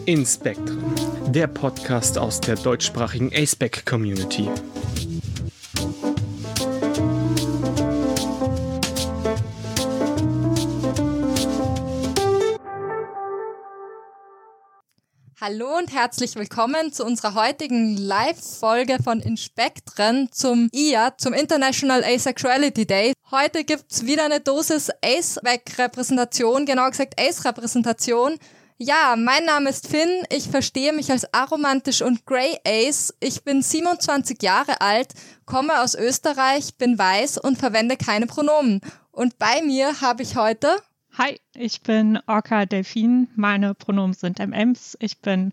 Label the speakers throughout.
Speaker 1: In Spectrum, der Podcast aus der deutschsprachigen A-Spec-Community.
Speaker 2: Hallo und herzlich willkommen zu unserer heutigen Live-Folge von In Spectren zum IAD, zum International Asexuality Day. Heute gibt's wieder eine Dosis Ace-Repräsentation, genauer gesagt Ace-Repräsentation. Ja, mein Name ist Finn, ich verstehe mich als aromantisch und Grey Ace. Ich bin 27 Jahre alt, komme aus Österreich, bin weiß und verwende keine Pronomen. Und bei mir habe ich heute...
Speaker 3: Hi, ich bin Orca Delfin, meine Pronomen sind MMs, ich bin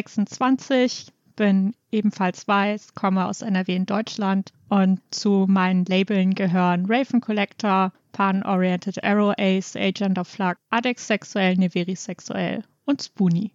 Speaker 3: 26, bin ebenfalls weiß, komme aus NRW in Deutschland und zu meinen Labeln gehören Raven Collector, Pan-Oriented Arrow Ace, Agent of Flux, Adexexuell, Neverisexuell und Spoonie.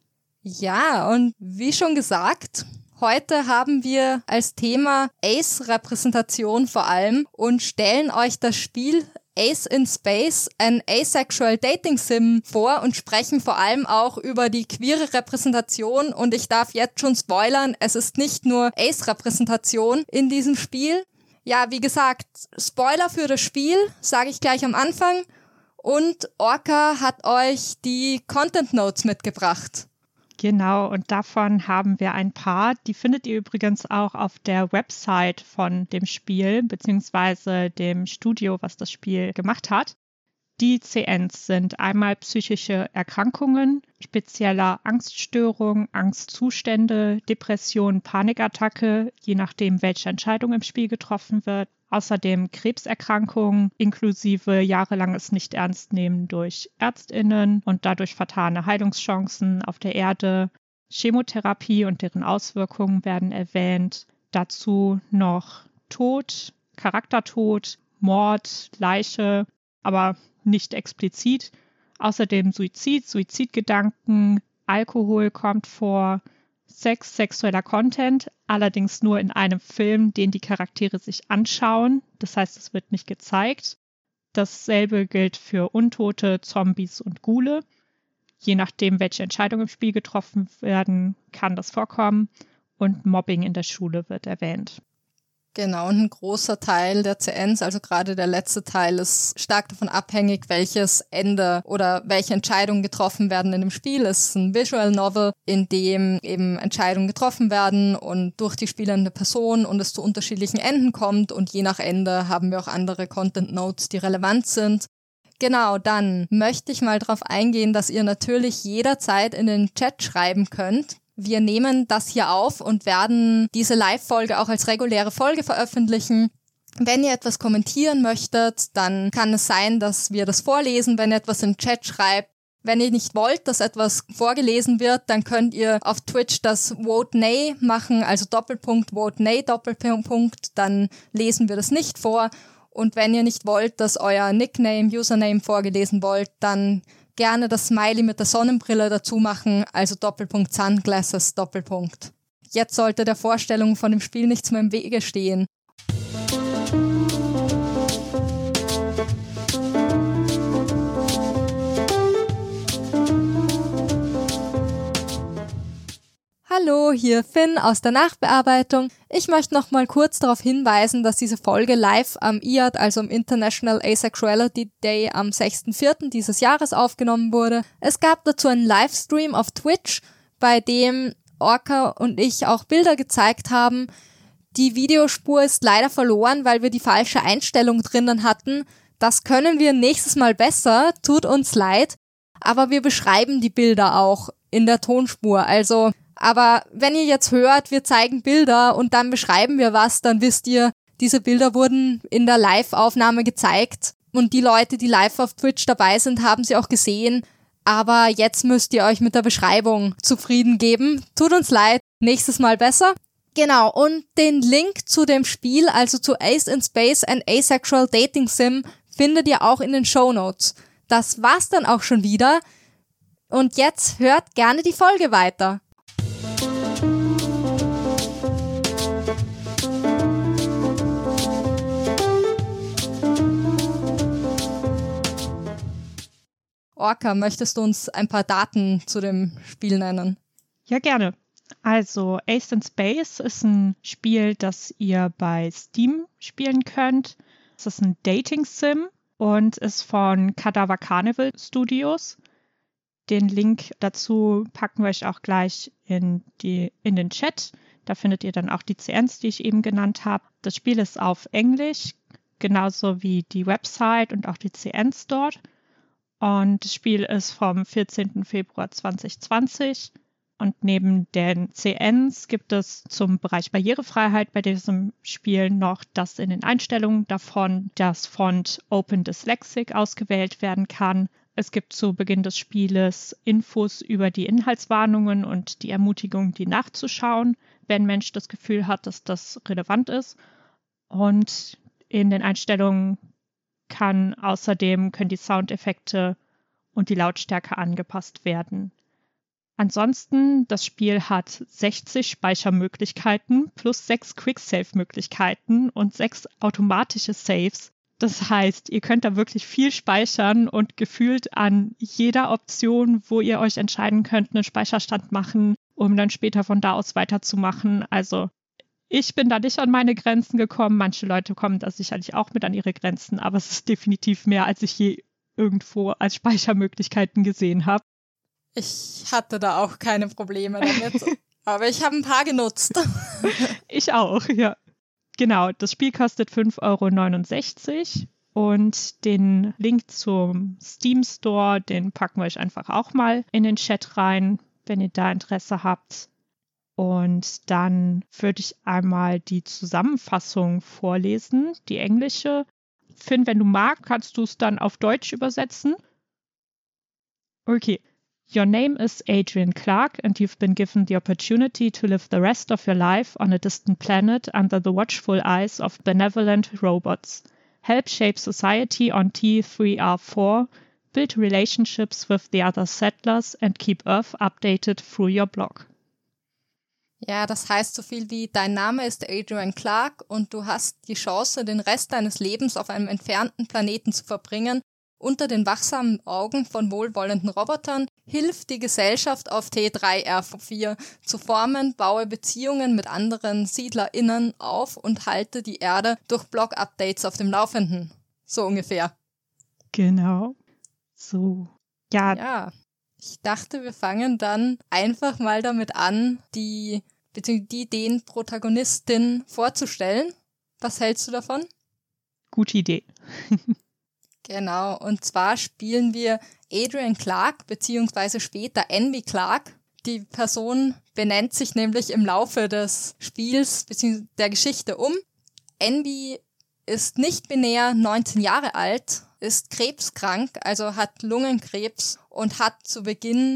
Speaker 2: Ja, und wie schon gesagt, heute haben wir als Thema Ace-Repräsentation vor allem und stellen euch das Spiel Ace in Space, ein Asexual Dating Sim vor und sprechen vor allem auch über die queere Repräsentation und ich darf jetzt schon spoilern, es ist nicht nur Ace-Repräsentation in diesem Spiel. Ja, wie gesagt, Spoiler für das Spiel, sage ich gleich am Anfang und Orca hat euch die Content Notes mitgebracht.
Speaker 3: Genau, und davon haben wir ein paar. Die findet ihr übrigens auch auf der Website von dem Spiel, beziehungsweise dem Studio, was das Spiel gemacht hat. Die CNs sind einmal psychische Erkrankungen, spezieller Angststörung, Angstzustände, Depression, Panikattacke, je nachdem, welche Entscheidung im Spiel getroffen wird. Außerdem Krebserkrankungen inklusive jahrelanges Nicht-Ernst-Nehmen durch ÄrztInnen und dadurch fatale Heilungschancen auf der Erde. Chemotherapie und deren Auswirkungen werden erwähnt. Dazu noch Tod, Charaktertod, Mord, Leiche, aber nicht explizit. Außerdem Suizid, Suizidgedanken, Alkohol kommt vor, Sex, sexueller Content, allerdings nur in einem Film, den die Charaktere sich anschauen. Das heißt, es wird nicht gezeigt. Dasselbe gilt für Untote, Zombies und Ghule. Je nachdem, welche Entscheidungen im Spiel getroffen werden, kann das vorkommen. Und Mobbing in der Schule wird erwähnt.
Speaker 2: Genau, und ein großer Teil der CNs, also gerade der letzte Teil, ist stark davon abhängig, welches Ende oder welche Entscheidungen getroffen werden in dem Spiel. Es ist ein Visual Novel, in dem eben Entscheidungen getroffen werden und durch die spielende Person und es zu unterschiedlichen Enden kommt und je nach Ende haben wir auch andere Content Notes, die relevant sind. Genau, dann möchte ich mal darauf eingehen, dass ihr natürlich jederzeit in den Chat schreiben könnt. Wir nehmen das hier auf und werden diese Live-Folge auch als reguläre Folge veröffentlichen. Wenn ihr etwas kommentieren möchtet, dann kann es sein, dass wir das vorlesen, wenn ihr etwas im Chat schreibt. Wenn ihr nicht wollt, dass etwas vorgelesen wird, dann könnt ihr auf Twitch das Vote Nay machen, also Doppelpunkt Vote Nay, Doppelpunkt, dann lesen wir das nicht vor. Und wenn ihr nicht wollt, dass euer Nickname, Username vorgelesen wollt, dann gerne das Smiley mit der Sonnenbrille dazu machen, also Doppelpunkt Sunglasses, Doppelpunkt. Jetzt sollte der Vorstellung von dem Spiel nichts mehr im Wege stehen. Hallo, hier Finn aus der Nachbearbeitung. Ich möchte noch mal kurz darauf hinweisen, dass diese Folge live am IAD, also am International Asexuality Day am 6.4. dieses Jahres aufgenommen wurde. Es gab dazu einen Livestream auf Twitch, bei dem Orca und ich auch Bilder gezeigt haben. Die Videospur ist leider verloren, weil wir die falsche Einstellung drinnen hatten. Das können wir nächstes Mal besser, tut uns leid. Aber wir beschreiben die Bilder auch in der Tonspur, also... Aber wenn ihr jetzt hört, wir zeigen Bilder und dann beschreiben wir was, dann wisst ihr, diese Bilder wurden in der Live-Aufnahme gezeigt und die Leute, die live auf Twitch dabei sind, haben sie auch gesehen. Aber jetzt müsst ihr euch mit der Beschreibung zufrieden geben. Tut uns leid, nächstes Mal besser. Genau, und den Link zu dem Spiel, also zu Ace in Space, ein Asexual Dating Sim, findet ihr auch in den Shownotes. Das war's dann auch schon wieder. Und jetzt hört gerne die Folge weiter. Orca, möchtest du uns ein paar Daten zu dem Spiel nennen?
Speaker 3: Ja, gerne. Also Ace in Space ist ein Spiel, das ihr bei Steam spielen könnt. Es ist ein Dating-Sim und ist von Cadaver Carnival Studios. Den Link dazu packen wir euch auch gleich in den Chat. Da findet ihr dann auch die CNs, die ich eben genannt habe. Das Spiel ist auf Englisch, genauso wie die Website und auch die CNs dort. Und das Spiel ist vom 14. Februar 2020. Und neben den CNs gibt es zum Bereich Barrierefreiheit bei diesem Spiel noch, dass in den Einstellungen davon das Font Open Dyslexic ausgewählt werden kann. Es gibt zu Beginn des Spieles Infos über die Inhaltswarnungen und die Ermutigung, die nachzuschauen, wenn ein Mensch das Gefühl hat, dass das relevant ist. Und in den Einstellungen können die Soundeffekte und die Lautstärke angepasst werden. Ansonsten, das Spiel hat 60 Speichermöglichkeiten plus 6 Quick-Save-Möglichkeiten und 6 automatische Saves. Das heißt, ihr könnt da wirklich viel speichern und gefühlt an jeder Option, wo ihr euch entscheiden könnt, einen Speicherstand machen, um dann später von da aus weiterzumachen. Also ich bin da nicht an meine Grenzen gekommen. Manche Leute kommen da sicherlich auch mit an ihre Grenzen, aber es ist definitiv mehr, als ich je irgendwo als Speichermöglichkeiten gesehen habe.
Speaker 2: Ich hatte da auch keine Probleme damit, aber ich habe ein paar genutzt.
Speaker 3: Ich auch, ja. Genau, das Spiel kostet 5,69 € und den Link zum Steam Store, den packen wir euch einfach auch mal in den Chat rein, wenn ihr da Interesse habt. Und dann würde ich einmal die Zusammenfassung vorlesen, die englische. Finn, wenn du magst, kannst du es dann auf Deutsch übersetzen. Okay. Your name is Adrian Clark and you've been given the opportunity to live the rest of your life on a distant planet under the watchful eyes of benevolent robots. Help shape society on T3R4, build relationships with the other settlers and keep Earth updated through your blog.
Speaker 2: Ja, das heißt so viel wie, dein Name ist Adrian Clark und du hast die Chance, den Rest deines Lebens auf einem entfernten Planeten zu verbringen, unter den wachsamen Augen von wohlwollenden Robotern. Hilf, die Gesellschaft auf T3R4 zu formen, baue Beziehungen mit anderen SiedlerInnen auf und halte die Erde durch Blog-Updates auf dem Laufenden. So ungefähr.
Speaker 3: Genau. So.
Speaker 2: Ja, ich dachte, wir fangen dann einfach mal damit an, den Protagonistin vorzustellen. Was hältst du davon?
Speaker 3: Gute Idee.
Speaker 2: Genau, und zwar spielen wir Adrian Clark, beziehungsweise später Envy Clark. Die Person benennt sich nämlich im Laufe des Spiels bzw. der Geschichte um. Envy ist nicht binär, 19 Jahre alt, ist krebskrank, also hat Lungenkrebs und hat zu Beginn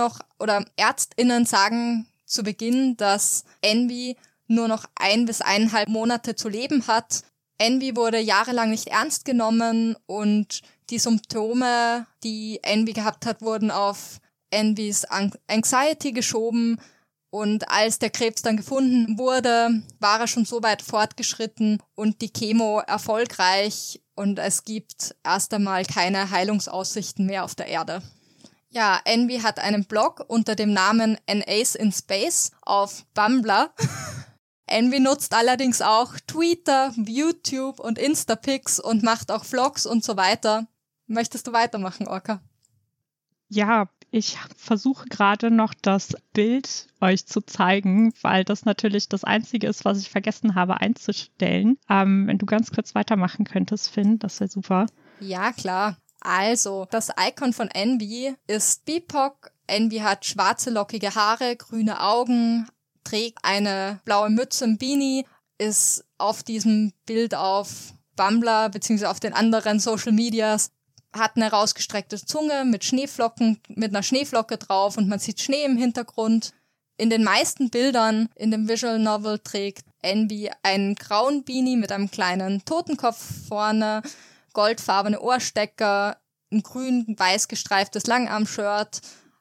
Speaker 2: ÄrztInnen sagen zu Beginn, dass Envy nur noch 1 bis 1,5 Monate zu leben hat. Envy wurde jahrelang nicht ernst genommen und die Symptome, die Envy gehabt hat, wurden auf Envys Anxiety geschoben und als der Krebs dann gefunden wurde, war er schon so weit fortgeschritten und die Chemo erfolgreich und es gibt erst einmal keine Heilungsaussichten mehr auf der Erde. Ja, Envy hat einen Blog unter dem Namen An Ace in Space auf Bumblr. Envy nutzt allerdings auch Twitter, YouTube und Instapics und macht auch Vlogs und so weiter. Möchtest du weitermachen, Orca?
Speaker 3: Ja, ich versuche gerade noch das Bild euch zu zeigen, weil das natürlich das Einzige ist, was ich vergessen habe einzustellen. Wenn du ganz kurz weitermachen könntest, Finn, das wäre super.
Speaker 2: Ja, klar. Also, das Icon von Envy ist BIPOC. Envy hat schwarze, lockige Haare, grüne Augen, trägt eine blaue Mütze, ein Beanie, ist auf diesem Bild auf Bumblr bzw. auf den anderen Social Medias, hat eine rausgestreckte Zunge mit Schneeflocken, mit einer Schneeflocke drauf und man sieht Schnee im Hintergrund. In den meisten Bildern in dem Visual Novel trägt Envy einen grauen Beanie mit einem kleinen Totenkopf vorne, goldfarbene Ohrstecker, ein grün-weiß gestreiftes Langarm-Shirt,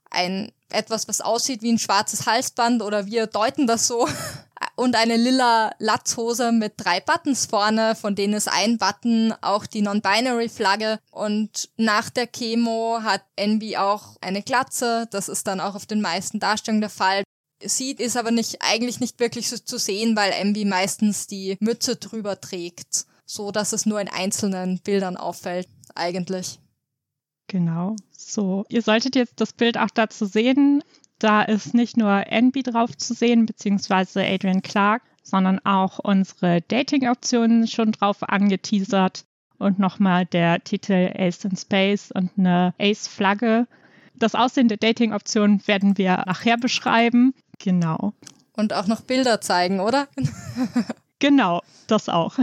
Speaker 2: etwas, was aussieht wie ein schwarzes Halsband oder wir deuten das so und eine lila Latzhose mit 3 Buttons vorne, von denen ist ein Button auch die Non-Binary-Flagge und nach der Chemo hat Envy auch eine Glatze, das ist dann auch auf den meisten Darstellungen der Fall. sieht, ist aber eigentlich nicht wirklich so zu sehen, weil Ambi meistens die Mütze drüber trägt, so dass es nur in einzelnen Bildern auffällt, eigentlich.
Speaker 3: Genau, so. Ihr solltet jetzt das Bild auch dazu sehen. Da ist nicht nur Ambi drauf zu sehen, beziehungsweise Adrian Clarke, sondern auch unsere Dating-Optionen schon drauf angeteasert. Und nochmal der Titel Ace in Space und eine Ace-Flagge. Das Aussehen der Dating-Optionen werden wir nachher beschreiben. Genau.
Speaker 2: Und auch noch Bilder zeigen, oder?
Speaker 3: Genau, das auch.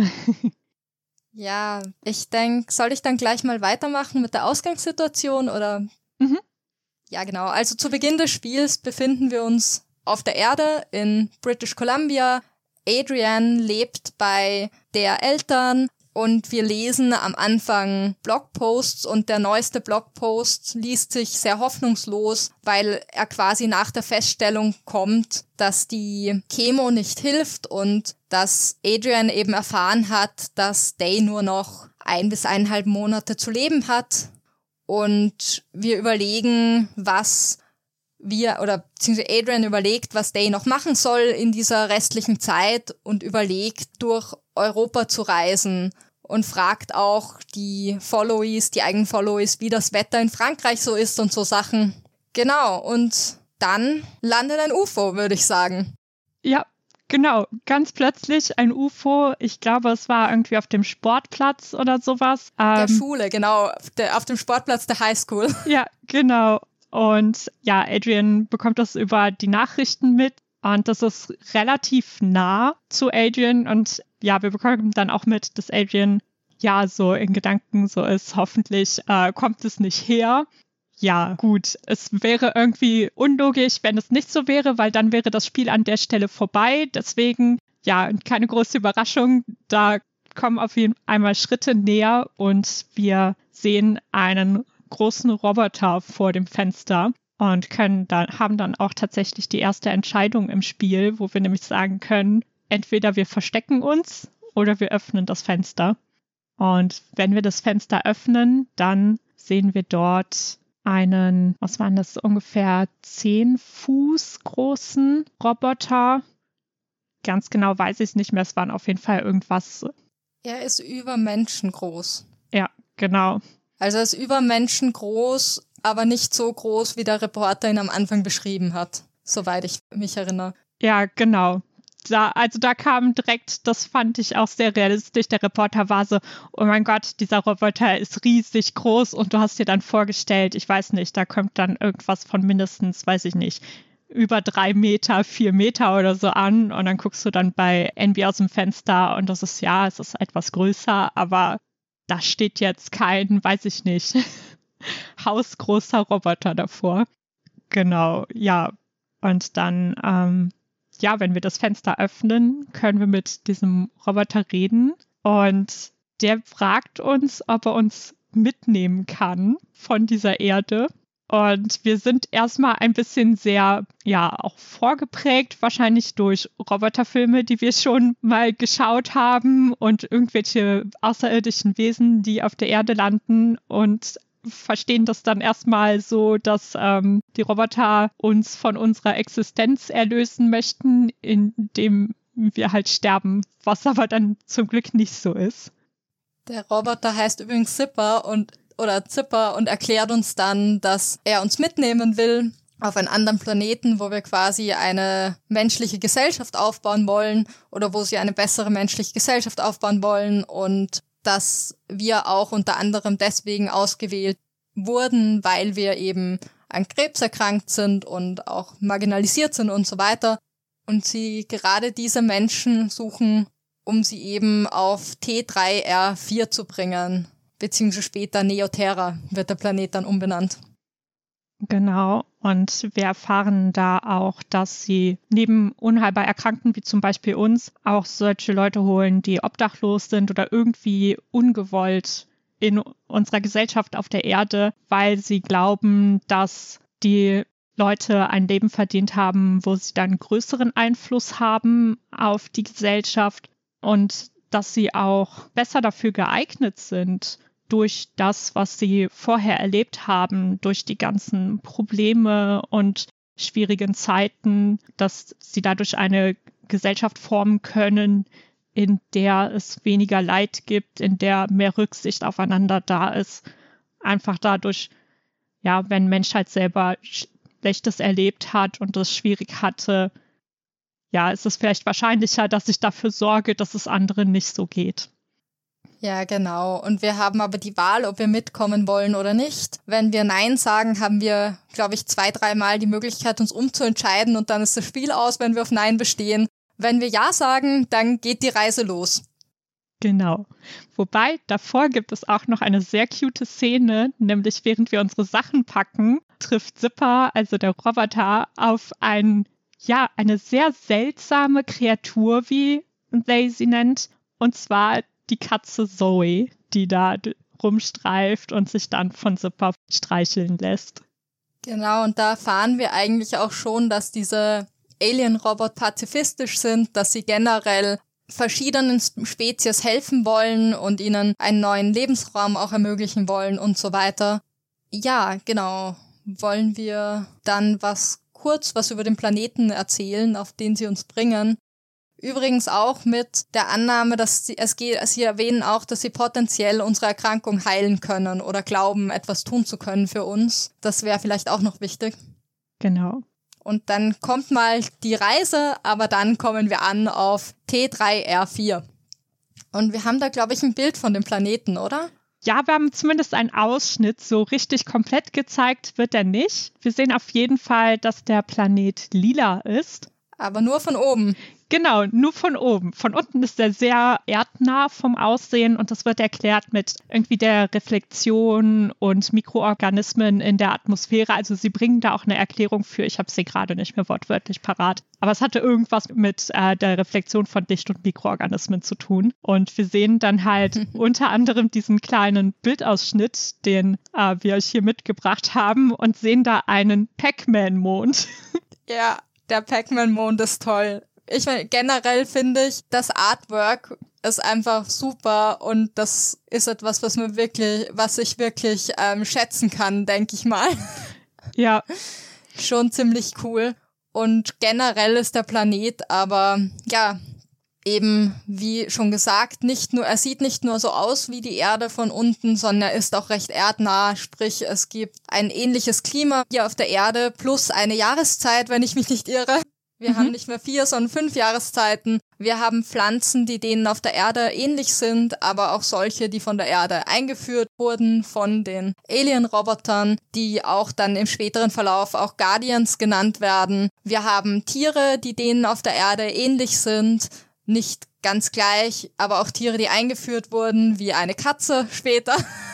Speaker 2: Ja, ich denke, soll ich dann gleich mal weitermachen mit der Ausgangssituation, oder?
Speaker 3: Mhm.
Speaker 2: Ja, genau. Also zu Beginn des Spiels befinden wir uns auf der Erde in British Columbia. Adrian lebt bei der Eltern und wir lesen am Anfang Blogposts und der neueste Blogpost liest sich sehr hoffnungslos, weil er quasi nach der Feststellung kommt, dass die Chemo nicht hilft und dass Adrian eben erfahren hat, dass Day nur noch 1 bis 1,5 Monate zu leben hat. Und wir überlegen, beziehungsweise Adrian überlegt, was Day noch machen soll in dieser restlichen Zeit und überlegt, durch Europa zu reisen und fragt auch die eigenen Followies, wie das Wetter in Frankreich so ist und so Sachen. Genau, und dann landet ein UFO, würde ich sagen.
Speaker 3: Ja, genau. Ganz plötzlich ein UFO. Ich glaube, es war irgendwie auf dem Sportplatz oder sowas.
Speaker 2: Der Schule, genau. Auf dem Sportplatz der Highschool.
Speaker 3: Ja, genau. Und ja, Adrian bekommt das über die Nachrichten mit. Und das ist relativ nah zu Adrian. Und ja, wir bekommen dann auch mit, dass Adrian ja so in Gedanken so ist. Hoffentlich kommt es nicht her. Ja, gut. Es wäre irgendwie unlogisch, wenn es nicht so wäre, weil dann wäre das Spiel an der Stelle vorbei. Deswegen, ja, keine große Überraschung. Da kommen auf jeden Fall einmal Schritte näher und wir sehen einen großen Roboter vor dem Fenster und haben dann auch tatsächlich die erste Entscheidung im Spiel, wo wir nämlich sagen können, entweder wir verstecken uns oder wir öffnen das Fenster. Und wenn wir das Fenster öffnen, dann sehen wir dort einen, was waren das, ungefähr 10 Fuß großen Roboter. Ganz genau weiß ich es nicht mehr, es waren auf jeden Fall irgendwas.
Speaker 2: Er ist über Menschen groß.
Speaker 3: Ja, genau.
Speaker 2: Also er ist über Menschen groß, aber nicht so groß, wie der Reporter ihn am Anfang beschrieben hat, soweit ich mich erinnere.
Speaker 3: Ja, genau. Da kam direkt, das fand ich auch sehr realistisch, der Reporter war so, oh mein Gott, dieser Roboter ist riesig groß und du hast dir dann vorgestellt, ich weiß nicht, da kommt dann irgendwas von mindestens, weiß ich nicht, über 3 Meter, 4 Meter oder so an und dann guckst du dann bei Envy aus dem Fenster und das ist, ja, es ist etwas größer, aber da steht jetzt kein, weiß ich nicht, hausgroßer Roboter davor. Genau, ja. Und dann, ja, wenn wir das Fenster öffnen, können wir mit diesem Roboter reden. Und der fragt uns, ob er uns mitnehmen kann von dieser Erde. Und wir sind erstmal ein bisschen sehr, ja, auch vorgeprägt, wahrscheinlich durch Roboterfilme, die wir schon mal geschaut haben und irgendwelche außerirdischen Wesen, die auf der Erde landen und verstehen das dann erstmal so, dass die Roboter uns von unserer Existenz erlösen möchten, indem wir halt sterben, was aber dann zum Glück nicht so ist.
Speaker 2: Der Roboter heißt übrigens Zipper und erklärt uns dann, dass er uns mitnehmen will auf einen anderen Planeten, wo wir quasi eine menschliche Gesellschaft aufbauen wollen oder wo sie eine bessere menschliche Gesellschaft aufbauen wollen und dass wir auch unter anderem deswegen ausgewählt wurden, weil wir eben an Krebs erkrankt sind und auch marginalisiert sind und so weiter. Und sie gerade diese Menschen suchen, um sie eben auf T3R4 zu bringen, beziehungsweise später Neoterra wird der Planet dann umbenannt.
Speaker 3: Genau, und wir erfahren da auch, dass sie neben unheilbar Erkrankten, wie zum Beispiel uns, auch solche Leute holen, die obdachlos sind oder irgendwie ungewollt in unserer Gesellschaft auf der Erde, weil sie glauben, dass die Leute ein Leben verdient haben, wo sie dann größeren Einfluss haben auf die Gesellschaft und dass sie auch besser dafür geeignet sind, durch das, was sie vorher erlebt haben, durch die ganzen Probleme und schwierigen Zeiten, dass sie dadurch eine Gesellschaft formen können, in der es weniger Leid gibt, in der mehr Rücksicht aufeinander da ist. Einfach dadurch, ja, wenn ein Mensch halt selber Schlechtes erlebt hat und es schwierig hatte, ja, ist es vielleicht wahrscheinlicher, dass ich dafür sorge, dass es anderen nicht so geht.
Speaker 2: Ja, genau. Und wir haben aber die Wahl, ob wir mitkommen wollen oder nicht. Wenn wir Nein sagen, haben wir, glaube ich, 2-3 Mal die Möglichkeit, uns umzuentscheiden und dann ist das Spiel aus, wenn wir auf Nein bestehen. Wenn wir Ja sagen, dann geht die Reise los.
Speaker 3: Genau. Wobei, davor gibt es auch noch eine sehr cute Szene, nämlich während wir unsere Sachen packen, trifft Zipper, also der Roboter, auf eine sehr seltsame Kreatur, wie They sie nennt, und zwar die Katze Zoe, die da rumstreift und sich dann von Zipper streicheln lässt.
Speaker 2: Genau, und da erfahren wir eigentlich auch schon, dass diese Alien-Roboter pazifistisch sind, dass sie generell verschiedenen Spezies helfen wollen und ihnen einen neuen Lebensraum auch ermöglichen wollen und so weiter. Ja, genau. Wollen wir dann kurz was über den Planeten erzählen, auf den sie uns bringen? Übrigens auch mit der Annahme, dass sie erwähnen auch, dass sie potenziell unsere Erkrankung heilen können oder glauben, etwas tun zu können für uns. Das wäre vielleicht auch noch wichtig.
Speaker 3: Genau.
Speaker 2: Und dann kommt mal die Reise, aber dann kommen wir an auf T3R4. Und wir haben da, glaube ich, ein Bild von dem Planeten, oder?
Speaker 3: Ja, wir haben zumindest einen Ausschnitt. So richtig komplett gezeigt wird er nicht. Wir sehen auf jeden Fall, dass der Planet lila ist.
Speaker 2: Aber nur von oben.
Speaker 3: Genau, nur von oben. Von unten ist er sehr erdnah vom Aussehen und das wird erklärt mit irgendwie der Reflexion und Mikroorganismen in der Atmosphäre. Also sie bringen da auch eine Erklärung für, ich habe sie gerade nicht mehr wortwörtlich parat. Aber es hatte irgendwas mit der Reflexion von Licht und Mikroorganismen zu tun. Und wir sehen dann halt unter anderem diesen kleinen Bildausschnitt, den wir euch hier mitgebracht haben und sehen da einen Pac-Man-Mond.
Speaker 2: Ja, der Pac-Man-Mond ist toll. Ich meine, generell finde ich, das Artwork ist einfach super und das ist etwas, was ich wirklich schätzen kann, denke ich mal.
Speaker 3: Ja.
Speaker 2: Schon ziemlich cool. Und generell ist der Planet aber, ja, eben, wie schon gesagt, er sieht nicht nur so aus wie die Erde von unten, sondern er ist auch recht erdnah, sprich, es gibt ein ähnliches Klima hier auf der Erde plus eine Jahreszeit, wenn ich mich nicht irre. Wir haben nicht mehr 4, sondern 5 Jahreszeiten. Wir haben Pflanzen, die denen auf der Erde ähnlich sind, aber auch solche, die von der Erde eingeführt wurden von den Alien-Robotern, die auch dann im späteren Verlauf auch Guardians genannt werden. Wir haben Tiere, die denen auf der Erde ähnlich sind, nicht ganz gleich, aber auch Tiere, die eingeführt wurden, wie eine Katze später.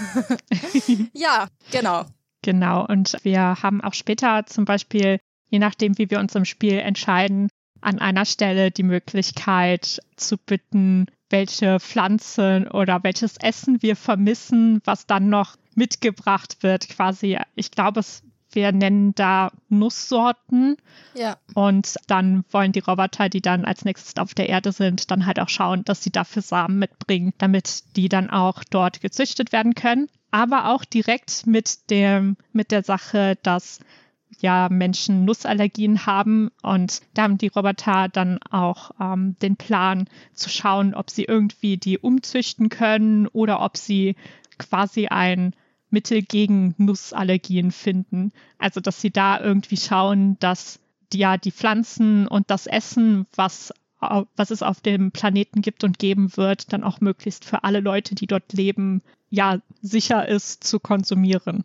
Speaker 2: Ja, genau.
Speaker 3: Genau, und wir haben auch später zum Beispiel, je nachdem, wie wir uns im Spiel entscheiden, an einer Stelle die Möglichkeit zu bitten, welche Pflanzen oder welches Essen wir vermissen, was dann noch mitgebracht wird, quasi. Ich glaube, wir nennen da Nusssorten.
Speaker 2: Ja.
Speaker 3: Und dann wollen die Roboter, die dann als nächstes auf der Erde sind, dann halt auch schauen, dass sie dafür Samen mitbringen, damit die dann auch dort gezüchtet werden können. Aber auch direkt mit der Sache, dass ja Menschen Nussallergien haben und da haben die Roboter dann auch den Plan zu schauen, ob sie irgendwie die umzüchten können oder ob sie quasi ein Mittel gegen Nussallergien finden. Also dass sie da irgendwie schauen, dass die Pflanzen und das Essen, was es auf dem Planeten gibt und geben wird, dann auch möglichst für alle Leute, die dort leben, ja sicher ist zu konsumieren.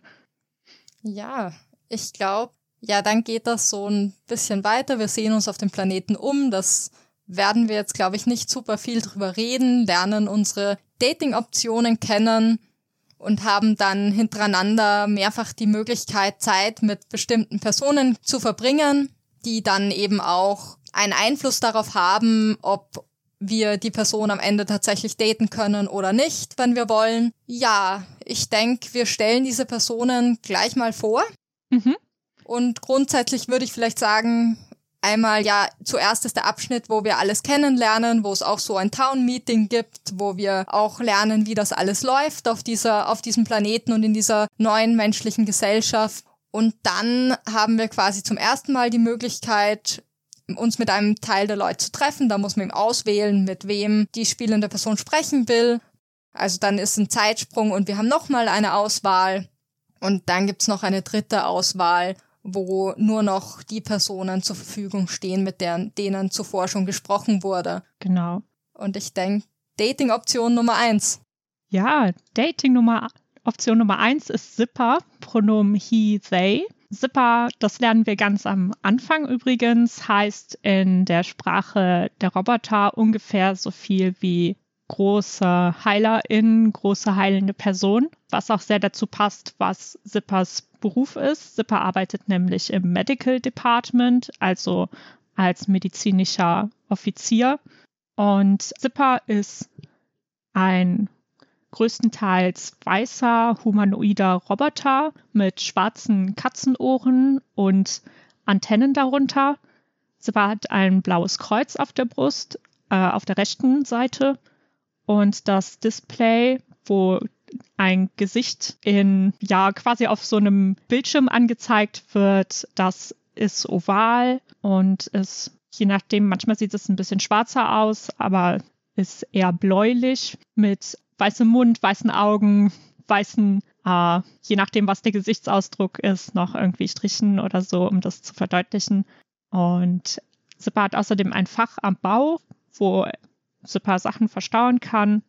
Speaker 2: Ja, ich glaube, ja, dann geht das so ein bisschen weiter. Wir sehen uns auf dem Planeten um. Das werden wir jetzt, glaube ich, nicht super viel drüber reden, lernen unsere Dating-Optionen kennen und haben dann hintereinander mehrfach die Möglichkeit, Zeit mit bestimmten Personen zu verbringen, die dann eben auch einen Einfluss darauf haben, ob wir die Person am Ende tatsächlich daten können oder nicht, wenn wir wollen. Ja, ich denke, wir stellen diese Personen gleich mal vor.
Speaker 3: Mhm.
Speaker 2: Und grundsätzlich würde ich vielleicht sagen, einmal zuerst ist der Abschnitt, wo wir alles kennenlernen, wo es auch so ein Town-Meeting gibt, wo wir auch lernen, wie das alles läuft auf diesem Planeten und in dieser neuen menschlichen Gesellschaft. Und dann haben wir quasi zum ersten Mal die Möglichkeit, uns mit einem Teil der Leute zu treffen. Da muss man eben auswählen, mit wem die spielende Person sprechen will. Also dann ist ein Zeitsprung und wir haben nochmal eine Auswahl. Und dann gibt's noch eine dritte Auswahl, wo nur noch die Personen zur Verfügung stehen, mit denen zuvor schon gesprochen wurde.
Speaker 3: Genau.
Speaker 2: Und ich denke, Dating-Option Nummer 1.
Speaker 3: Ja, Option Nummer 1 ist Zipper, Pronomen he, they. Zipper, das lernen wir ganz am Anfang übrigens, heißt in der Sprache der Roboter ungefähr so viel wie große Heilerin, große heilende Person, was auch sehr dazu passt, was Zippers Beruf ist. Zipper arbeitet nämlich im Medical Department, also als medizinischer Offizier. Und Zipper ist ein größtenteils weißer, humanoider Roboter mit schwarzen Katzenohren und Antennen darunter. Zipper hat ein blaues Kreuz auf der Brust, auf der rechten Seite. Und das Display, wo ein Gesicht quasi auf so einem Bildschirm angezeigt wird, das ist oval und ist, je nachdem, manchmal sieht es ein bisschen schwarzer aus, aber ist eher bläulich mit weißem Mund, weißen Augen, weißen, je nachdem, was der Gesichtsausdruck ist, noch irgendwie Strichen oder so, um das zu verdeutlichen. Und Zipper hat außerdem ein Fach am Bauch, wo Zipper Sachen verstauen kann.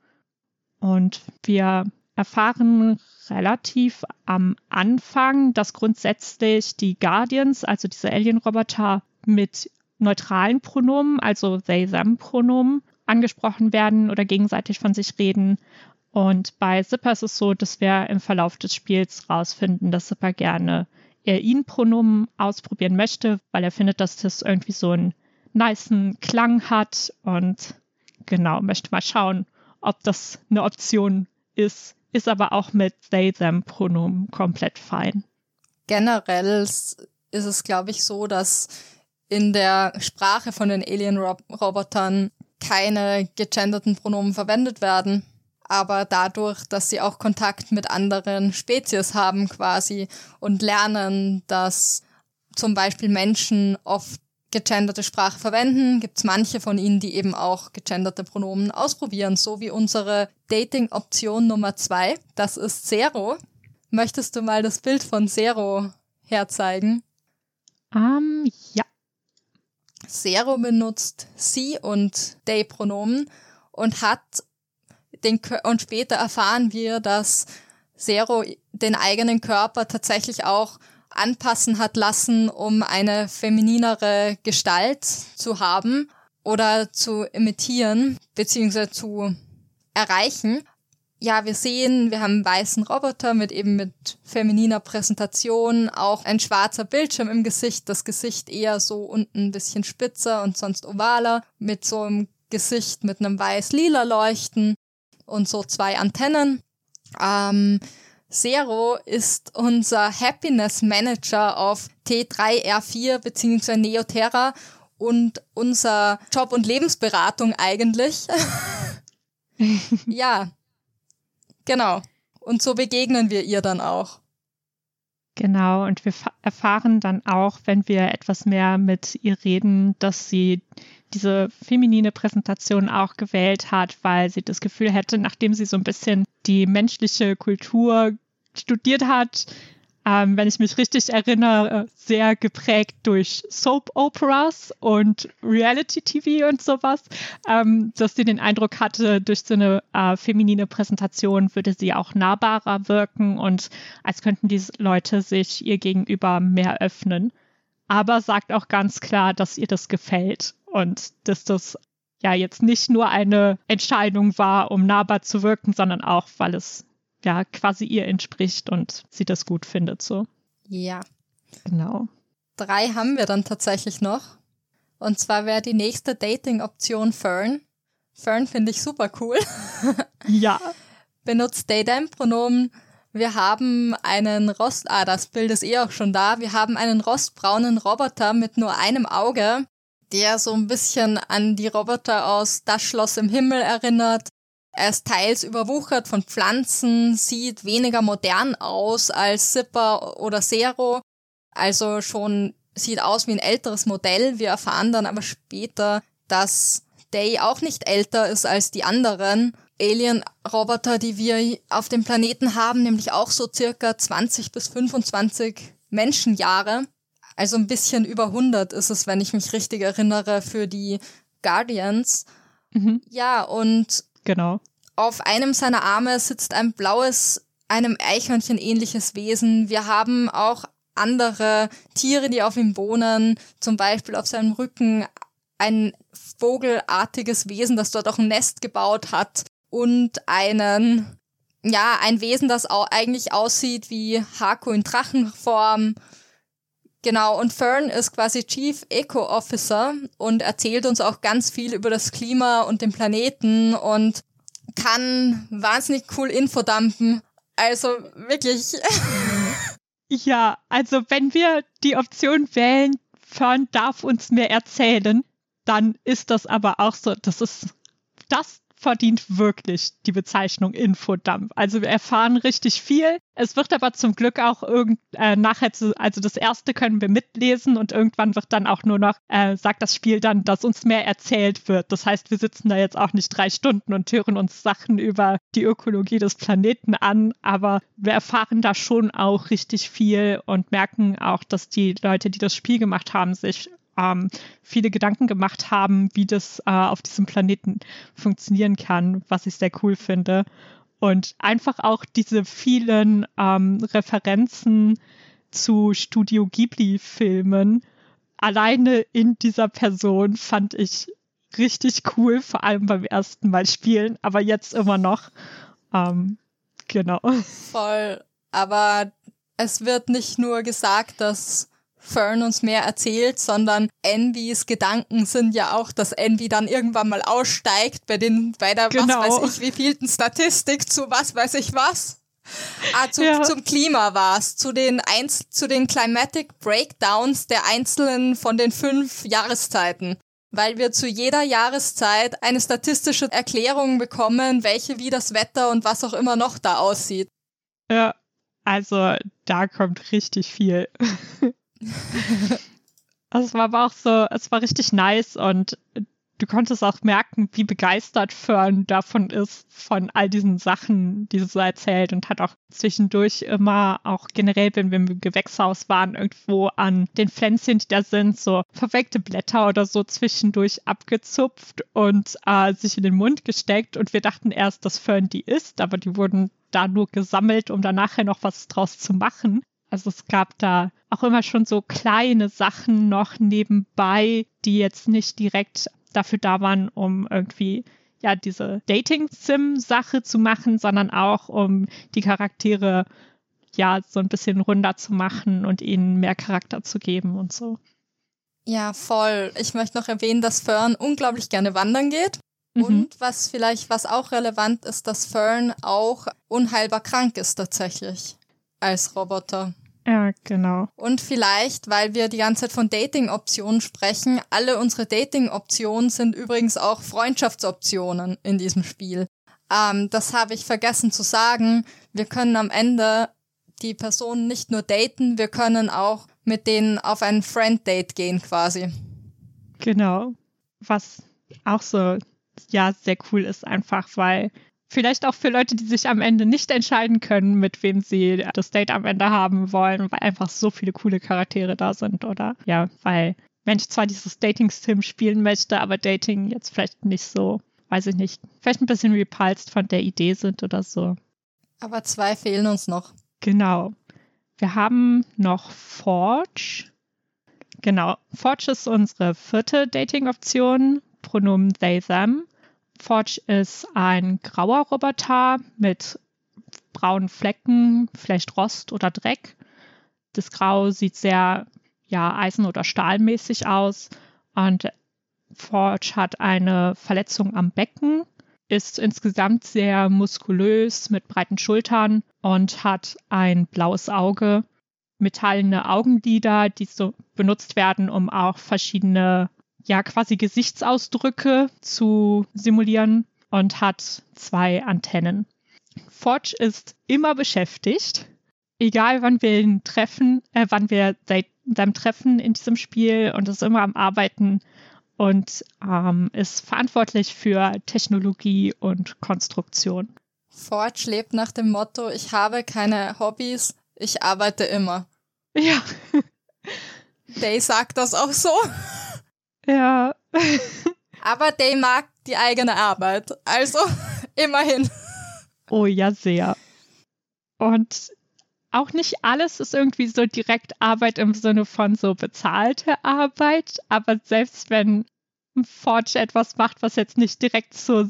Speaker 3: Und wir erfahren relativ am Anfang, dass grundsätzlich die Guardians, also diese Alien-Roboter, mit neutralen Pronomen, also they-them-Pronomen, angesprochen werden oder gegenseitig von sich reden. Und bei Zipper ist es so, dass wir im Verlauf des Spiels rausfinden, dass Zipper gerne er-ihn-Pronomen ausprobieren möchte, weil er findet, dass das irgendwie so einen nicen Klang hat und genau, möchte mal schauen, ob das eine Option ist aber auch mit they-them-Pronomen komplett fein.
Speaker 2: Generell ist es, glaube ich, so, dass in der Sprache von den Alien-Robotern keine gegenderten Pronomen verwendet werden. Aber dadurch, dass sie auch Kontakt mit anderen Spezies haben quasi und lernen, dass zum Beispiel Menschen oft gegenderte Sprache verwenden, gibt es manche von ihnen, die eben auch gegenderte Pronomen ausprobieren, so wie unsere Dating-Option Nummer 2. Das ist Zero. Möchtest du mal das Bild von Zero herzeigen?
Speaker 3: Ja.
Speaker 2: Zero benutzt sie und they-Pronomen und und später erfahren wir, dass Zero den eigenen Körper tatsächlich auch anpassen hat lassen, um eine femininere Gestalt zu haben oder zu imitieren, beziehungsweise zu erreichen. Ja, wir haben einen weißen Roboter mit femininer Präsentation, auch ein schwarzer Bildschirm im Gesicht, das Gesicht eher so unten ein bisschen spitzer und sonst ovaler, mit so einem Gesicht mit einem weiß-lila Leuchten und so 2 Antennen. Zero ist unser Happiness Manager auf T3R4 bzw. Neoterra und unser Job- und Lebensberatung eigentlich. Ja, genau. Und so begegnen wir ihr dann auch.
Speaker 3: Genau, und wir erfahren dann auch, wenn wir etwas mehr mit ihr reden, dass sie diese feminine Präsentation auch gewählt hat, weil sie das Gefühl hätte, nachdem sie so ein bisschen die menschliche Kultur studiert hat, wenn ich mich richtig erinnere, sehr geprägt durch Soap-Operas und Reality-TV und sowas, dass sie den Eindruck hatte, durch so eine feminine Präsentation würde sie auch nahbarer wirken und als könnten diese Leute sich ihr gegenüber mehr öffnen. Aber sagt auch ganz klar, dass ihr das gefällt und dass das ja jetzt nicht nur eine Entscheidung war, um nahbar zu wirken, sondern auch, weil es ja quasi ihr entspricht und sie das gut findet so.
Speaker 2: Ja.
Speaker 3: Genau.
Speaker 2: 3 haben wir dann tatsächlich noch. Und zwar wäre die nächste Dating-Option Fern. Fern finde ich super cool.
Speaker 3: Ja.
Speaker 2: Benutzt they-them-Pronomen. Wir haben einen das Bild ist auch schon da. Wir haben einen rostbraunen Roboter mit nur einem Auge, der so ein bisschen an die Roboter aus Das Schloss im Himmel erinnert. Er ist teils überwuchert von Pflanzen, sieht weniger modern aus als Zipper oder Zero, Also schon sieht aus wie ein älteres Modell. Wir erfahren dann aber später, dass Day auch nicht älter ist als die anderen Alien-Roboter, die wir auf dem Planeten haben, nämlich auch so circa 20 bis 25 Menschenjahre. Also ein bisschen über 100 ist es, wenn ich mich richtig erinnere, für die Guardians.
Speaker 3: Mhm.
Speaker 2: Ja, und
Speaker 3: Genau.
Speaker 2: auf einem seiner Arme sitzt ein blaues, einem Eichhörnchen ähnliches Wesen. Wir haben auch andere Tiere, die auf ihm wohnen, zum Beispiel auf seinem Rücken ein vogelartiges Wesen, das dort auch ein Nest gebaut hat und ein Wesen, das auch eigentlich aussieht wie Haku in Drachenform. Genau, und Fern ist quasi Chief Eco Officer und erzählt uns auch ganz viel über das Klima und den Planeten und kann wahnsinnig cool Infodumpen. Also wirklich.
Speaker 3: Ja, also wenn wir die Option wählen, Fern darf uns mehr erzählen, dann ist das aber auch so, das verdient wirklich die Bezeichnung Infodump. Also wir erfahren richtig viel. Es wird aber zum Glück auch nachher, also das erste können wir mitlesen und irgendwann wird dann auch nur noch, sagt das Spiel dann, dass uns mehr erzählt wird. Das heißt, wir sitzen da jetzt auch nicht 3 Stunden und hören uns Sachen über die Ökologie des Planeten an, aber wir erfahren da schon auch richtig viel und merken auch, dass die Leute, die das Spiel gemacht haben, sich viele Gedanken gemacht haben, wie das auf diesem Planeten funktionieren kann, was ich sehr cool finde. Und einfach auch diese vielen Referenzen zu Studio Ghibli-Filmen alleine in dieser Person fand ich richtig cool, vor allem beim ersten Mal spielen, aber jetzt immer noch. Genau.
Speaker 2: Voll. Aber es wird nicht nur gesagt, dass Fern uns mehr erzählt, sondern Envys Gedanken sind ja auch, dass Envy dann irgendwann mal aussteigt bei der
Speaker 3: Genau.
Speaker 2: was weiß ich wievielten Statistik zu was weiß ich was. Zum Klima war's, zu den Climatic Breakdowns der einzelnen von den 5 Jahreszeiten. Weil wir zu jeder Jahreszeit eine statistische Erklärung bekommen, wie das Wetter und was auch immer noch da aussieht.
Speaker 3: Ja, also da kommt richtig viel. Es war aber auch so, es war richtig nice und du konntest auch merken, wie begeistert Fern davon ist, von all diesen Sachen, die sie so erzählt und hat auch zwischendurch immer, auch generell, wenn wir im Gewächshaus waren, irgendwo an den Pflänzchen, die da sind, so verwelkte Blätter oder so zwischendurch abgezupft und sich in den Mund gesteckt und wir dachten erst, dass Fern die isst, aber die wurden da nur gesammelt, um dann nachher noch was draus zu machen. Also es gab da auch immer schon so kleine Sachen noch nebenbei, die jetzt nicht direkt dafür da waren, um irgendwie ja diese Dating-Sim-Sache zu machen, sondern auch um die Charaktere ja so ein bisschen runder zu machen und ihnen mehr Charakter zu geben und so.
Speaker 2: Ja, voll. Ich möchte noch erwähnen, dass Fern unglaublich gerne wandern geht. Und was auch relevant ist, dass Fern auch unheilbar krank ist tatsächlich als Roboter.
Speaker 3: Ja, genau.
Speaker 2: Und vielleicht, weil wir die ganze Zeit von Dating-Optionen sprechen, alle unsere Dating-Optionen sind übrigens auch Freundschaftsoptionen in diesem Spiel. Das habe ich vergessen zu sagen. Wir können am Ende die Personen nicht nur daten, wir können auch mit denen auf ein Friend-Date gehen quasi.
Speaker 3: Genau. Was auch so, ja, sehr cool ist einfach, weil vielleicht auch für Leute, die sich am Ende nicht entscheiden können, mit wem sie das Date am Ende haben wollen, weil einfach so viele coole Charaktere da sind, oder? Ja, weil wenn ich zwar dieses Dating-Sim spielen möchte, aber Dating jetzt vielleicht nicht so, weiß ich nicht, vielleicht ein bisschen repulsed von der Idee sind oder so.
Speaker 2: Aber 2 fehlen uns noch.
Speaker 3: Genau. Wir haben noch Forge. Genau, Forge ist unsere 4. Dating-Option, Pronomen they, them. Forge ist ein grauer Roboter mit braunen Flecken, vielleicht Rost oder Dreck. Das Grau sieht sehr eisen- oder stahlmäßig aus und Forge hat eine Verletzung am Becken, ist insgesamt sehr muskulös mit breiten Schultern und hat ein blaues Auge, metallene Augenlider, die so benutzt werden, um auch verschiedene quasi Gesichtsausdrücke zu simulieren und hat 2 Antennen. Forge ist immer beschäftigt. egal wann wir ihn treffen, wann wir beim Treffen in diesem Spiel und ist immer am Arbeiten und ist verantwortlich für Technologie und Konstruktion.
Speaker 2: Forge lebt nach dem Motto, ich habe keine Hobbys, ich arbeite immer.
Speaker 3: Ja.
Speaker 2: Day sagt das auch so.
Speaker 3: Ja.
Speaker 2: Aber Day mag die eigene Arbeit, also immerhin.
Speaker 3: Oh ja, sehr. Und auch nicht alles ist irgendwie so direkt Arbeit im Sinne von so bezahlte Arbeit, aber selbst wenn Forge etwas macht, was jetzt nicht direkt zu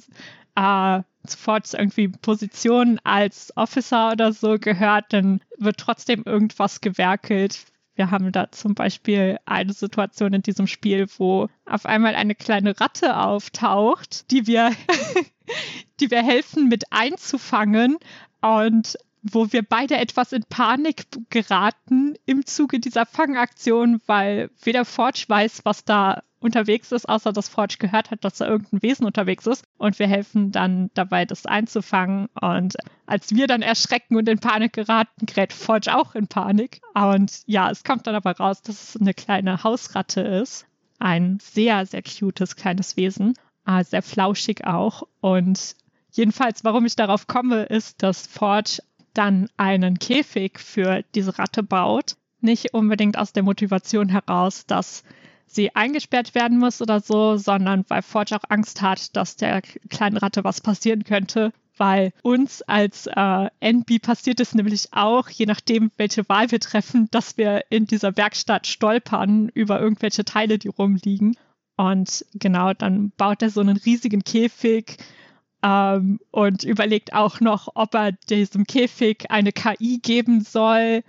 Speaker 3: Forge irgendwie Position als Officer oder so gehört, dann wird trotzdem irgendwas gewerkelt. Wir haben da zum Beispiel eine Situation in diesem Spiel, wo auf einmal eine kleine Ratte auftaucht, die wir helfen mit einzufangen und wo wir beide etwas in Panik geraten im Zuge dieser Fangaktion, weil weder Forge weiß, was da unterwegs ist, außer dass Forge gehört hat, dass da irgendein Wesen unterwegs ist. Und wir helfen dann dabei, das einzufangen. Und als wir dann erschrecken und in Panik geraten, gerät Forge auch in Panik. Und ja, es kommt dann aber raus, dass es eine kleine Hausratte ist. Ein sehr, sehr cutes kleines Wesen. Sehr flauschig auch. Und jedenfalls, warum ich darauf komme, ist, dass Forge dann einen Käfig für diese Ratte baut. Nicht unbedingt aus der Motivation heraus, dass sie eingesperrt werden muss oder so, sondern weil Forge auch Angst hat, dass der kleinen Ratte was passieren könnte. Weil uns als NB passiert es nämlich auch, je nachdem, welche Wahl wir treffen, dass wir in dieser Werkstatt stolpern über irgendwelche Teile, die rumliegen. Und genau, dann baut er so einen riesigen Käfig und überlegt auch noch, ob er diesem Käfig eine KI geben soll.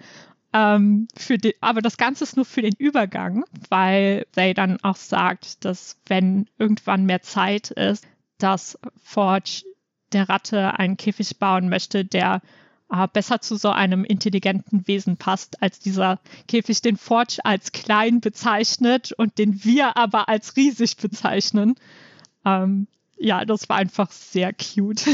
Speaker 3: Aber das Ganze ist nur für den Übergang, weil Zay dann auch sagt, dass wenn irgendwann mehr Zeit ist, dass Forge der Ratte einen Käfig bauen möchte, der besser zu so einem intelligenten Wesen passt, als dieser Käfig, den Forge als klein bezeichnet und den wir aber als riesig bezeichnen. Ja, das war einfach sehr cute.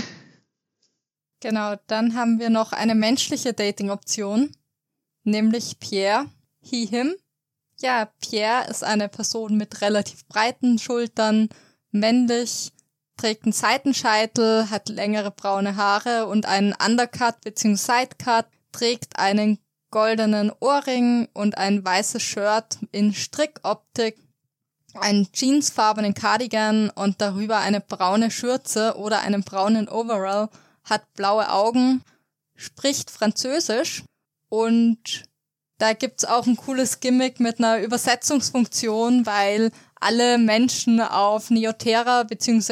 Speaker 2: Genau, dann haben wir noch eine menschliche Dating-Option, nämlich Pierre, he, him. Ja, Pierre ist eine Person mit relativ breiten Schultern, männlich, trägt einen Seitenscheitel, hat längere braune Haare und einen Undercut bzw. Sidecut, trägt einen goldenen Ohrring und ein weißes Shirt in Strickoptik, einen jeansfarbenen Cardigan und darüber eine braune Schürze oder einen braunen Overall, hat blaue Augen, spricht Französisch und da gibt's auch ein cooles Gimmick mit einer Übersetzungsfunktion, weil alle Menschen auf Neoterra bzw.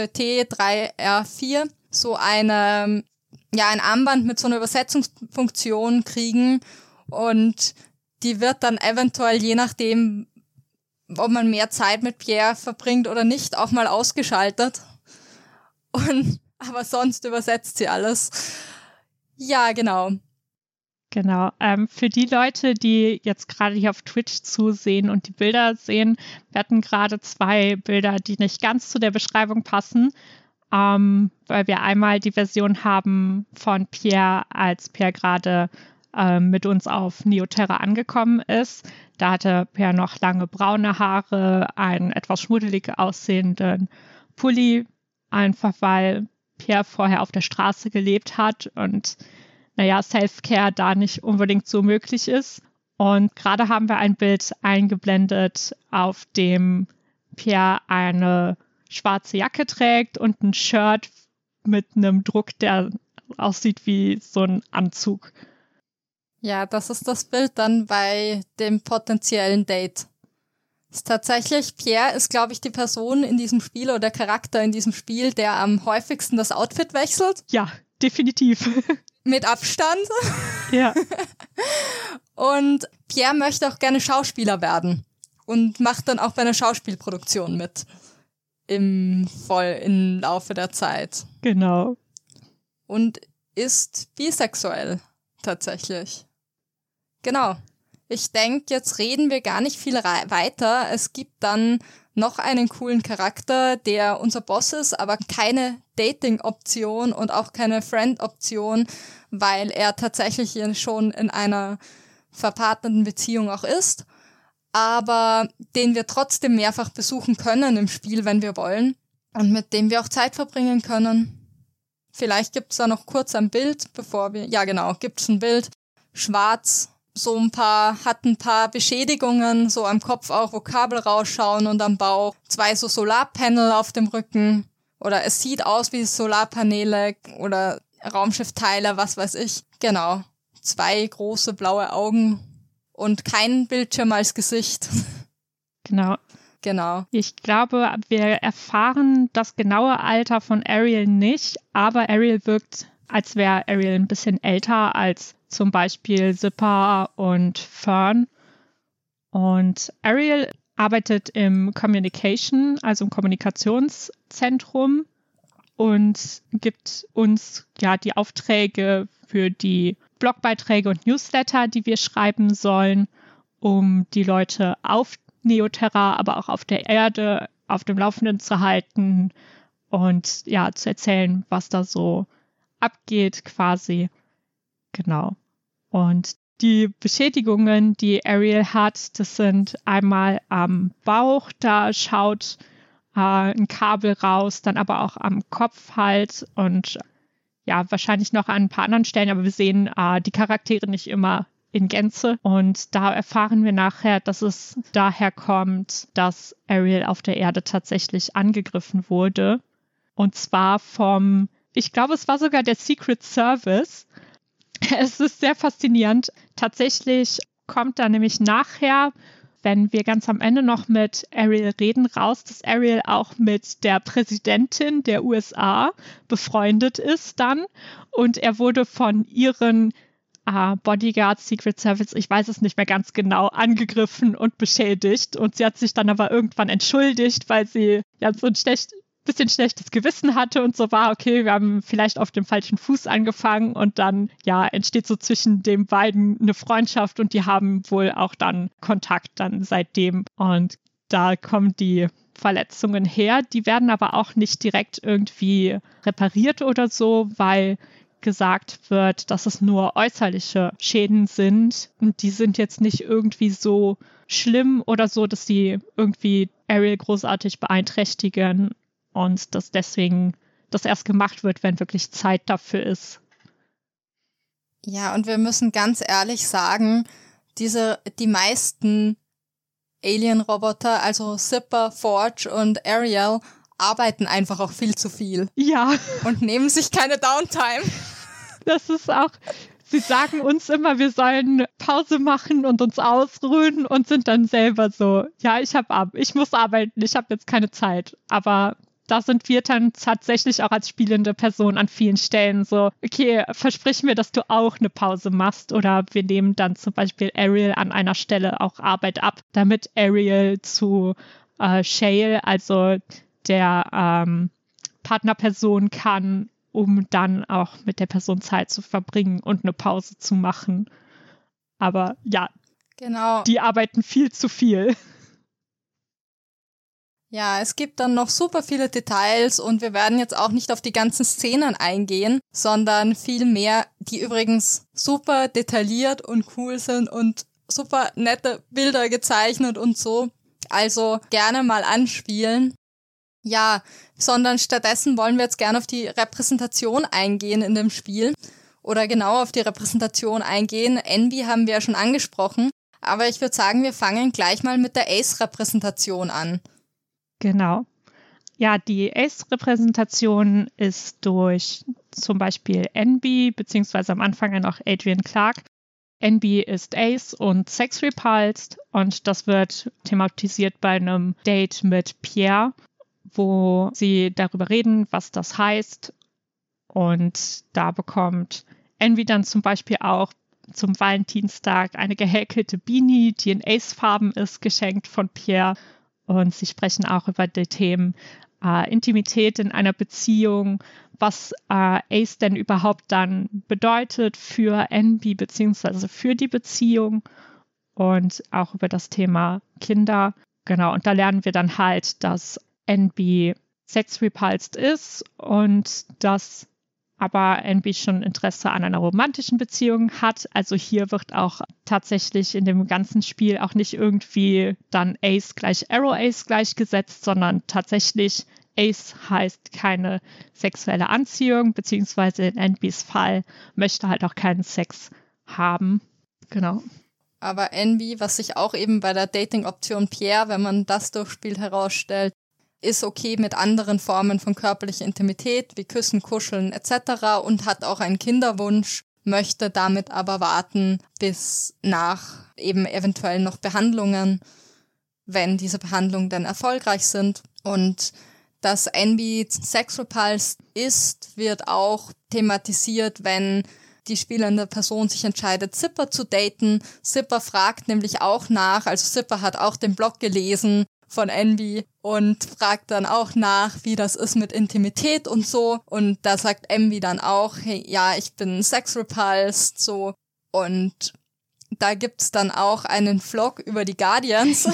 Speaker 2: T3R4 so ein Armband mit so einer Übersetzungsfunktion kriegen und die wird dann eventuell, je nachdem, ob man mehr Zeit mit Pierre verbringt oder nicht, auch mal ausgeschaltet. Aber sonst übersetzt sie alles. Ja, genau.
Speaker 3: Genau. Für die Leute, die jetzt gerade hier auf Twitch zusehen und die Bilder sehen, wir hatten gerade 2 Bilder, die nicht ganz zu der Beschreibung passen, weil wir einmal die Version haben von Pierre, als Pierre gerade mit uns auf Neoterra angekommen ist. Da hatte Pierre noch lange braune Haare, einen etwas schmuddelig aussehenden Pulli, einfach weil Pierre vorher auf der Straße gelebt hat und Self-Care da nicht unbedingt so möglich ist. Und gerade haben wir ein Bild eingeblendet, auf dem Pierre eine schwarze Jacke trägt und ein Shirt mit einem Druck, der aussieht wie so ein Anzug.
Speaker 2: Ja, das ist das Bild dann bei dem potenziellen Date. Pierre ist, glaube ich, die Person in diesem Spiel oder der Charakter in diesem Spiel, der am häufigsten das Outfit wechselt.
Speaker 3: Ja, definitiv.
Speaker 2: Mit Abstand.
Speaker 3: Ja.
Speaker 2: Und Pierre möchte auch gerne Schauspieler werden und macht dann auch bei einer Schauspielproduktion mit. Im Laufe der Zeit.
Speaker 3: Genau.
Speaker 2: Und ist bisexuell, tatsächlich. Genau. Ich denke, jetzt reden wir gar nicht viel weiter. Es gibt dann noch einen coolen Charakter, der unser Boss ist, aber keine Dating-Option und auch keine Friend-Option, weil er tatsächlich schon in einer verpartnerten Beziehung auch ist, aber den wir trotzdem mehrfach besuchen können im Spiel, wenn wir wollen, und mit dem wir auch Zeit verbringen können. Vielleicht gibt's da noch kurz ein Bild, gibt's ein Bild, schwarz, hat ein paar Beschädigungen, so am Kopf auch, wo Kabel rausschauen und am Bauch, 2 so Solarpanel auf dem Rücken, oder es sieht aus wie Solarpaneele oder Raumschiffteile, was weiß ich. Genau, 2 große blaue Augen und kein Bildschirm als Gesicht. Genau.
Speaker 3: Ich glaube, wir erfahren das genaue Alter von Ariel nicht, aber Ariel wirkt, als wäre Ariel ein bisschen älter als zum Beispiel Zipper und Fern. Und Ariel arbeitet im Communication, also im Kommunikationszentrum, und gibt uns ja die Aufträge für die Blogbeiträge und Newsletter, die wir schreiben sollen, um die Leute auf Neoterra, aber auch auf der Erde auf dem Laufenden zu halten und ja, zu erzählen, was da so abgeht quasi. Genau. Und die Beschädigungen, die Ariel hat, das sind einmal am Bauch, da schaut ein Kabel raus, dann aber auch am Kopf halt und ja, wahrscheinlich noch an ein paar anderen Stellen, aber wir sehen die Charaktere nicht immer in Gänze. Und da erfahren wir nachher, dass es daher kommt, dass Ariel auf der Erde tatsächlich angegriffen wurde. Und zwar ich glaube, es war sogar der Secret Service. Es ist sehr faszinierend. Tatsächlich kommt da nämlich nachher, wenn wir ganz am Ende noch mit Ariel reden, raus, dass Ariel auch mit der Präsidentin der USA befreundet ist dann. Und er wurde von ihren Bodyguard, Secret Service, ich weiß es nicht mehr ganz genau, angegriffen und beschädigt. Und sie hat sich dann aber irgendwann entschuldigt, weil sie ja so ein bisschen schlechtes Gewissen hatte und so war, okay, wir haben vielleicht auf dem falschen Fuß angefangen und dann ja entsteht so zwischen den beiden eine Freundschaft und die haben wohl auch dann Kontakt dann seitdem. Und da kommen die Verletzungen her. Die werden aber auch nicht direkt irgendwie repariert oder so, weil gesagt wird, dass es nur äußerliche Schäden sind und die sind jetzt nicht irgendwie so schlimm oder so, dass sie irgendwie Ariel großartig beeinträchtigen und dass deswegen das erst gemacht wird, wenn wirklich Zeit dafür ist.
Speaker 2: Ja, und wir müssen ganz ehrlich sagen, die meisten Alien-Roboter, also Zipper, Forge und Ariel, arbeiten einfach auch viel zu viel.
Speaker 3: Ja.
Speaker 2: Und nehmen sich keine Downtime.
Speaker 3: Das ist auch, sie sagen uns immer, wir sollen Pause machen und uns ausruhen und sind dann selber so, ja, ich muss arbeiten, ich habe jetzt keine Zeit. Aber da sind wir dann tatsächlich auch als spielende Person an vielen Stellen so, okay, versprich mir, dass du auch eine Pause machst. Oder wir nehmen dann zum Beispiel Ariel an einer Stelle auch Arbeit ab, damit Ariel zu Shale, also der Partnerperson kann, um dann auch mit der Person Zeit zu verbringen und eine Pause zu machen. Aber ja,
Speaker 2: genau.
Speaker 3: Die arbeiten viel zu viel.
Speaker 2: Ja, es gibt dann noch super viele Details und wir werden jetzt auch nicht auf die ganzen Szenen eingehen, sondern vielmehr, die übrigens super detailliert und cool sind und super nette Bilder gezeichnet und so. Also gerne mal anspielen. Ja, sondern stattdessen wollen wir jetzt gerne auf die Repräsentation eingehen in dem Spiel. Oder genau auf die Repräsentation eingehen. Envy haben wir ja schon angesprochen. Aber ich würde sagen, wir fangen gleich mal mit der Ace-Repräsentation an.
Speaker 3: Genau. Ja, die Ace-Repräsentation ist durch zum Beispiel Envy, beziehungsweise am Anfang noch Adrian Clark. Envy ist Ace und sexrepulsed und das wird thematisiert bei einem Date mit Pierre, wo sie darüber reden, was das heißt. Und da bekommt Envy dann zum Beispiel auch zum Valentinstag eine gehäkelte Beanie, die in Ace-Farben ist, geschenkt von Pierre. Und sie sprechen auch über die Themen Intimität in einer Beziehung, was Ace denn überhaupt dann bedeutet für Envy beziehungsweise für die Beziehung und auch über das Thema Kinder. Genau, und da lernen wir dann halt, dass Envy sexrepulsed ist und dass aber Envy schon Interesse an einer romantischen Beziehung hat. Also hier wird auch tatsächlich in dem ganzen Spiel auch nicht irgendwie dann Ace gleich Arrow Ace gleichgesetzt, sondern tatsächlich Ace heißt keine sexuelle Anziehung, beziehungsweise in Envys Fall möchte halt auch keinen Sex haben. Genau.
Speaker 2: Aber Envy, was sich auch eben bei der Dating-Option Pierre, wenn man das durchspielt, herausstellt, ist okay mit anderen Formen von körperlicher Intimität, wie Küssen, Kuscheln etc. und hat auch einen Kinderwunsch, möchte damit aber warten bis nach eben eventuell noch Behandlungen, wenn diese Behandlungen dann erfolgreich sind. Und dass Envy sexrepulsed ist, wird auch thematisiert, wenn die spielende Person sich entscheidet, Zipper zu daten. Zipper fragt nämlich auch nach, also Zipper hat auch den Blog gelesen von Envy und fragt dann auch nach, wie das ist mit Intimität und so. Und da sagt Envy dann auch, hey, ja, ich bin sexrepulsed, so. Und da gibt's dann auch einen Vlog über die Guardians,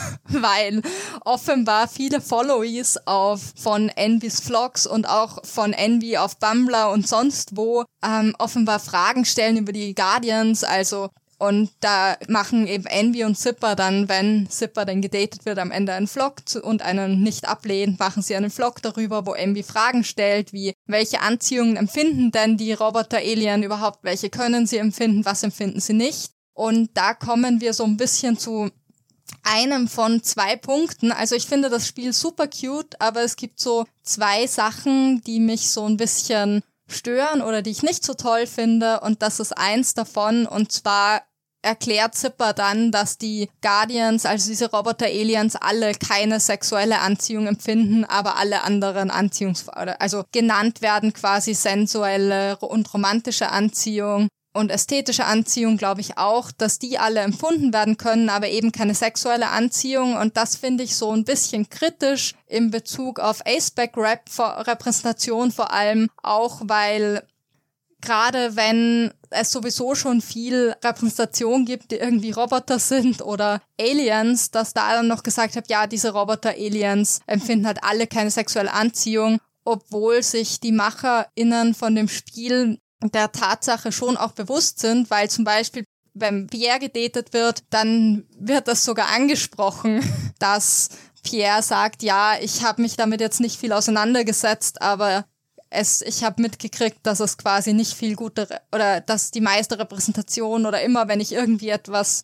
Speaker 2: weil offenbar viele Followies von Envys Vlogs und auch von Envy auf Bumble und sonst wo offenbar Fragen stellen über die Guardians, also und da machen eben Envy und Zipper dann, wenn Zipper dann gedatet wird, am Ende einen Vlog und einen nicht ablehnt, machen sie einen Vlog darüber, wo Envy Fragen stellt, wie welche Anziehungen empfinden denn die Roboter-Alien überhaupt, welche können sie empfinden, was empfinden sie nicht. Und da kommen wir so ein bisschen zu einem von 2 Punkten. Also ich finde das Spiel super cute, aber es gibt so 2 Sachen, die mich so ein bisschen stören oder die ich nicht so toll finde. Und das ist eins davon. Und zwar erklärt Zipper dann, dass die Guardians, also diese Roboter-Aliens, alle keine sexuelle Anziehung empfinden, aber alle anderen also genannt werden quasi sensuelle und romantische Anziehung. Und ästhetische Anziehung glaube ich auch, dass die alle empfunden werden können, aber eben keine sexuelle Anziehung. Und das finde ich so ein bisschen kritisch in Bezug auf Aceback-Repräsentation vor allem, auch weil gerade wenn es sowieso schon viel Repräsentation gibt, die irgendwie Roboter sind oder Aliens, dass da dann noch gesagt habe, ja, diese Roboter-Aliens empfinden halt alle keine sexuelle Anziehung, obwohl sich die MacherInnen von dem Spiel der Tatsache schon auch bewusst sind, weil zum Beispiel, wenn Pierre gedatet wird, dann wird das sogar angesprochen, dass Pierre sagt, ja, ich habe mich damit jetzt nicht viel auseinandergesetzt, aber ich habe mitgekriegt, dass es quasi nicht viel oder dass die meiste Repräsentation oder immer, wenn ich irgendwie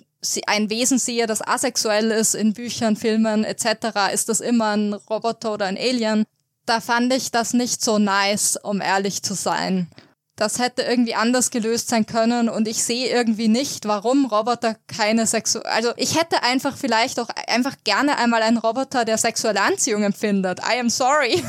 Speaker 2: ein Wesen sehe, das asexuell ist in Büchern, Filmen etc., ist das immer ein Roboter oder ein Alien. Da fand ich das nicht so nice, um ehrlich zu sein. Das hätte irgendwie anders gelöst sein können und ich sehe irgendwie nicht, warum Roboter keine also ich hätte einfach vielleicht auch einfach gerne einmal einen Roboter, der sexuelle Anziehung empfindet. I am sorry.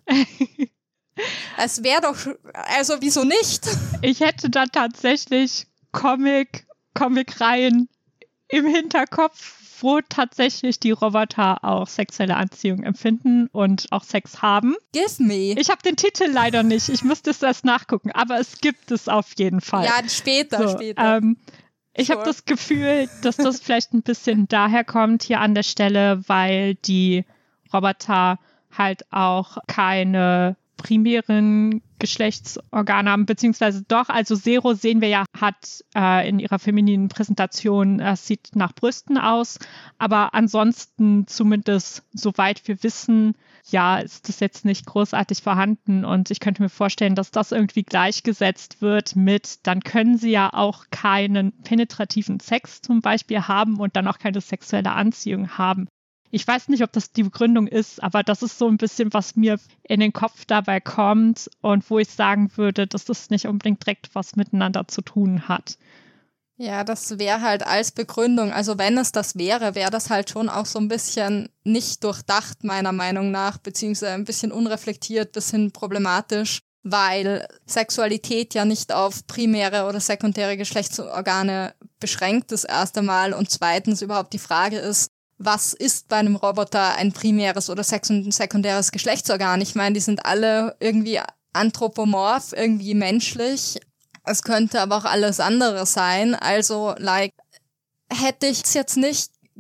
Speaker 2: Es wäre doch, also wieso nicht?
Speaker 3: Ich hätte da tatsächlich Comic-Reihen im Hinterkopf, wo tatsächlich die Roboter auch sexuelle Anziehung empfinden und auch Sex haben.
Speaker 2: Give me.
Speaker 3: Ich habe den Titel leider nicht. Ich müsste es erst nachgucken, aber es gibt es auf jeden Fall.
Speaker 2: Ja, später.
Speaker 3: Ich habe das Gefühl, dass das vielleicht ein bisschen daher kommt hier an der Stelle, weil die Roboter halt auch keine primären Geschlechtsorgane haben, beziehungsweise doch, also Zero sehen wir ja, hat in ihrer femininen Präsentation, sieht nach Brüsten aus, aber ansonsten zumindest, soweit wir wissen, ja, ist das jetzt nicht großartig vorhanden und ich könnte mir vorstellen, dass das irgendwie gleichgesetzt wird mit, dann können sie ja auch keinen penetrativen Sex zum Beispiel haben und dann auch keine sexuelle Anziehung haben. Ich weiß nicht, ob das die Begründung ist, aber das ist so ein bisschen, was mir in den Kopf dabei kommt und wo ich sagen würde, dass das nicht unbedingt direkt was miteinander zu tun hat.
Speaker 2: Ja, das wäre halt als Begründung, also wenn es das wäre das halt schon auch so ein bisschen nicht durchdacht, meiner Meinung nach, beziehungsweise ein bisschen unreflektiert, bisschen problematisch, weil Sexualität ja nicht auf primäre oder sekundäre Geschlechtsorgane beschränkt ist erst einmal und zweitens überhaupt die Frage ist, was ist bei einem Roboter ein primäres oder sekundäres Geschlechtsorgan? Ich meine, die sind alle irgendwie anthropomorph, irgendwie menschlich. Es könnte aber auch alles andere sein. Also, hätte ich es jetzt nicht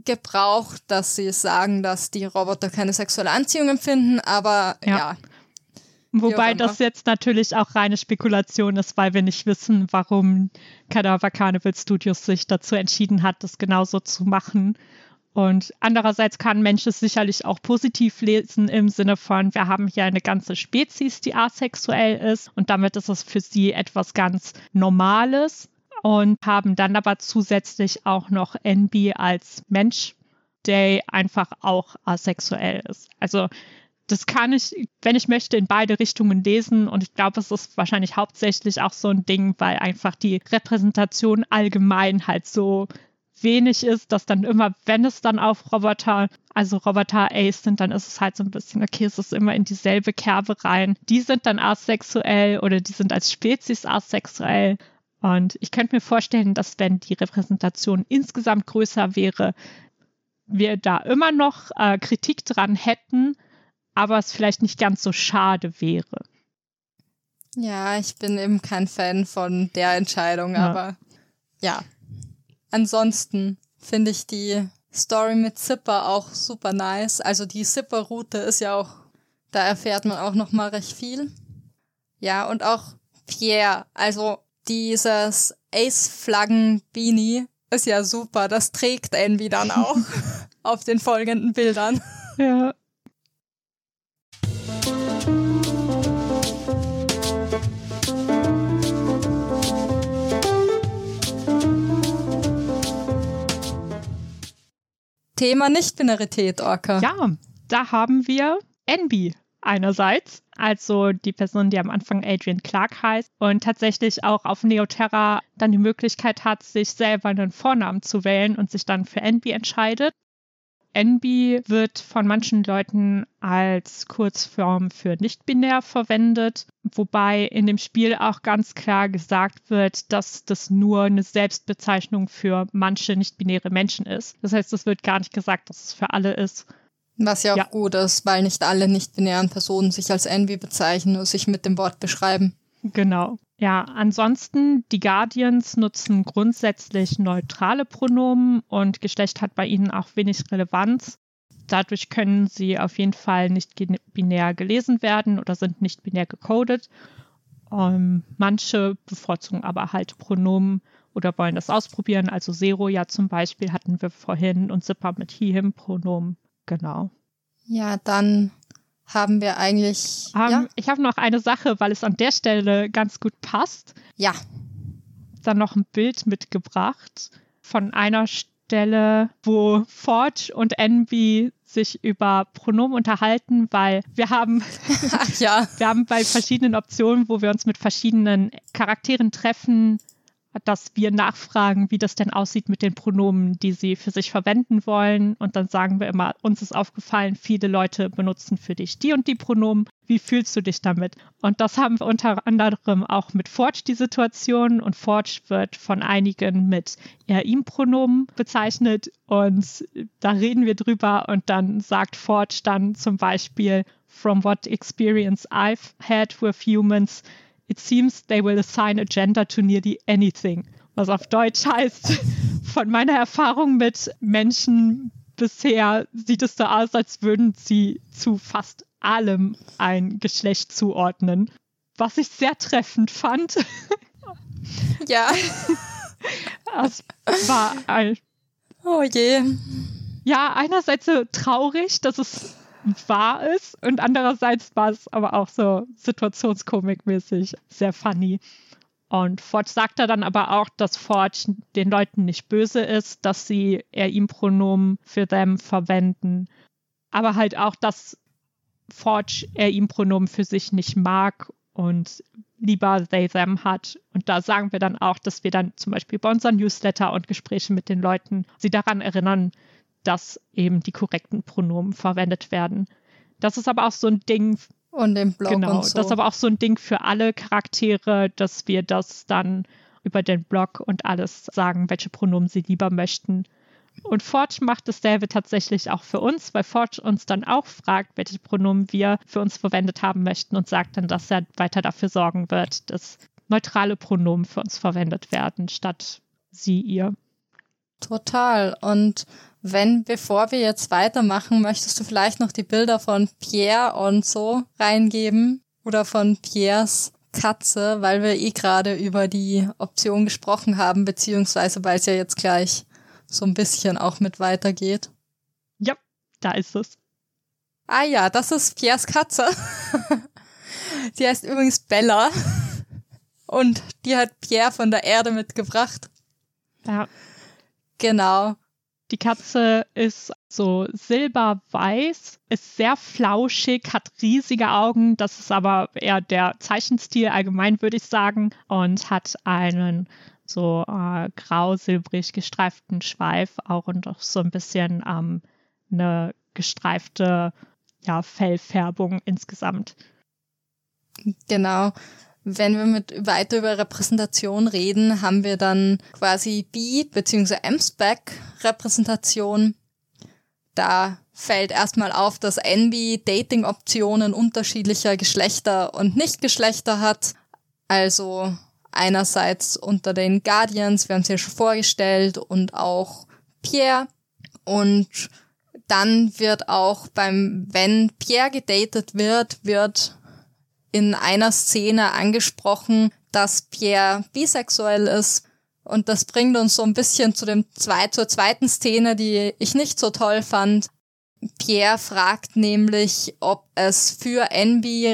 Speaker 2: gebraucht, dass sie sagen, dass die Roboter keine sexuelle Anziehung empfinden, aber ja.
Speaker 3: Wobei das jetzt natürlich auch reine Spekulation ist, weil wir nicht wissen, warum Cadaver Carnival Studios sich dazu entschieden hat, das genauso zu machen. Und andererseits kann ein Mensch es sicherlich auch positiv lesen im Sinne von, wir haben hier eine ganze Spezies, die asexuell ist und damit ist es für sie etwas ganz Normales und haben dann aber zusätzlich auch noch NB als Mensch, der einfach auch asexuell ist. Also das kann ich, wenn ich möchte, in beide Richtungen lesen und ich glaube, es ist wahrscheinlich hauptsächlich auch so ein Ding, weil einfach die Repräsentation allgemein halt so wenig ist, dass dann immer, wenn es dann auf Roboter, also Roboter-Ace sind, dann ist es halt so ein bisschen, okay, es ist immer in dieselbe Kerbe rein. Die sind dann asexuell oder die sind als Spezies asexuell. Und ich könnte mir vorstellen, dass wenn die Repräsentation insgesamt größer wäre, wir da immer noch Kritik dran hätten, aber es vielleicht nicht ganz so schade wäre.
Speaker 2: Ja, ich bin eben kein Fan von der Entscheidung, aber ja. Ansonsten finde ich die Story mit Zipper auch super nice. Also die Zipper-Route ist ja auch, da erfährt man auch nochmal recht viel. Ja, und auch Pierre, also dieses Ace-Flaggen-Beanie ist ja super. Das trägt Envy dann auch auf den folgenden Bildern.
Speaker 3: Ja.
Speaker 2: Thema Nicht-Binarität, Orca.
Speaker 3: Ja, da haben wir Envy einerseits, also die Person, die am Anfang Adrian Clark heißt und tatsächlich auch auf Neoterra dann die Möglichkeit hat, sich selber einen Vornamen zu wählen und sich dann für Envy entscheidet. Envy wird von manchen Leuten als Kurzform für nicht-binär verwendet, wobei in dem Spiel auch ganz klar gesagt wird, dass das nur eine Selbstbezeichnung für manche nicht-binäre Menschen ist. Das heißt, es wird gar nicht gesagt, dass es für alle ist.
Speaker 2: Was ja auch gut ist, weil nicht alle nicht-binären Personen sich als Envy bezeichnen und sich mit dem Wort beschreiben.
Speaker 3: Genau. Ja, ansonsten, die Guardians nutzen grundsätzlich neutrale Pronomen und Geschlecht hat bei ihnen auch wenig Relevanz. Dadurch können sie auf jeden Fall nicht binär gelesen werden oder sind nicht binär gecodet. Manche bevorzugen aber halt Pronomen oder wollen das ausprobieren. Also Zero ja zum Beispiel hatten wir vorhin und Zipper mit he, him Pronomen. Genau.
Speaker 2: Ja, dann haben wir eigentlich...
Speaker 3: Ich habe noch eine Sache, weil es an der Stelle ganz gut passt.
Speaker 2: Ja.
Speaker 3: Dann noch ein Bild mitgebracht von einer Stelle, wo Forge und Envy sich über Pronomen unterhalten, weil wir haben, wir haben bei verschiedenen Optionen, wo wir uns mit verschiedenen Charakteren treffen, dass wir nachfragen, wie das denn aussieht mit den Pronomen, die sie für sich verwenden wollen. Und dann sagen wir immer, uns ist aufgefallen, viele Leute benutzen für dich die und die Pronomen. Wie fühlst du dich damit? Und das haben wir unter anderem auch mit Forge die Situation. Und Forge wird von einigen mit er-ihm-Pronomen bezeichnet. Und da reden wir drüber und dann sagt Forge dann zum Beispiel, from what experience I've had with humans, it seems they will assign a gender to nearly anything. Was auf Deutsch heißt, von meiner Erfahrung mit Menschen bisher sieht es so aus, als würden sie zu fast allem ein Geschlecht zuordnen. Was ich sehr treffend fand.
Speaker 2: Ja.
Speaker 3: Es war
Speaker 2: oh je.
Speaker 3: Ja, einerseits so traurig, dass es wahr ist und andererseits war es aber auch so situationskomikmäßig sehr funny. Und Forge sagt da dann aber auch, dass Forge den Leuten nicht böse ist, dass sie er-ihm-Pronomen für them verwenden, aber halt auch, dass Forge er-ihm-Pronomen für sich nicht mag und lieber they them hat. Und da sagen wir dann auch, dass wir dann zum Beispiel bei unseren Newsletter und Gesprächen mit den Leuten sie daran erinnern, dass eben die korrekten Pronomen verwendet werden. Das ist aber auch so ein Ding.
Speaker 2: Und im Blog
Speaker 3: genau,
Speaker 2: und so.
Speaker 3: Das ist aber auch so ein Ding für alle Charaktere, dass wir das dann über den Blog und alles sagen, welche Pronomen sie lieber möchten. Und Forge macht dasselbe tatsächlich auch für uns, weil Forge uns dann auch fragt, welche Pronomen wir für uns verwendet haben möchten und sagt dann, dass er weiter dafür sorgen wird, dass neutrale Pronomen für uns verwendet werden, statt sie, ihr.
Speaker 2: Total. Und Bevor wir jetzt weitermachen, möchtest du vielleicht noch die Bilder von Pierre und so reingeben? Oder von Pierres Katze, weil wir gerade über die Option gesprochen haben, beziehungsweise weil es ja jetzt gleich so ein bisschen auch mit weitergeht.
Speaker 3: Ja, da ist es.
Speaker 2: Ah ja, das ist Pierres Katze. Die heißt übrigens Bella. Und die hat Pierre von der Erde mitgebracht.
Speaker 3: Ja.
Speaker 2: Genau.
Speaker 3: Die Katze ist so silberweiß, ist sehr flauschig, hat riesige Augen. Das ist aber eher der Zeichenstil allgemein, würde ich sagen. Und hat einen so grau-silbrig gestreiften Schweif auch und auch so ein bisschen eine gestreifte Fellfärbung insgesamt.
Speaker 2: Genau. Wenn wir weiter über Repräsentation reden, haben wir dann quasi B- bzw. M-Spec-Repräsentation. Da fällt erstmal auf, dass NB Dating-Optionen unterschiedlicher Geschlechter und Nicht-Geschlechter hat. Also einerseits unter den Guardians, wir haben es ja schon vorgestellt, und auch Pierre. Und dann wird auch wenn Pierre gedatet wird in einer Szene angesprochen, dass Pierre bisexuell ist. Und das bringt uns so ein bisschen zur zweiten Szene, die ich nicht so toll fand. Pierre fragt nämlich, ob es für Envy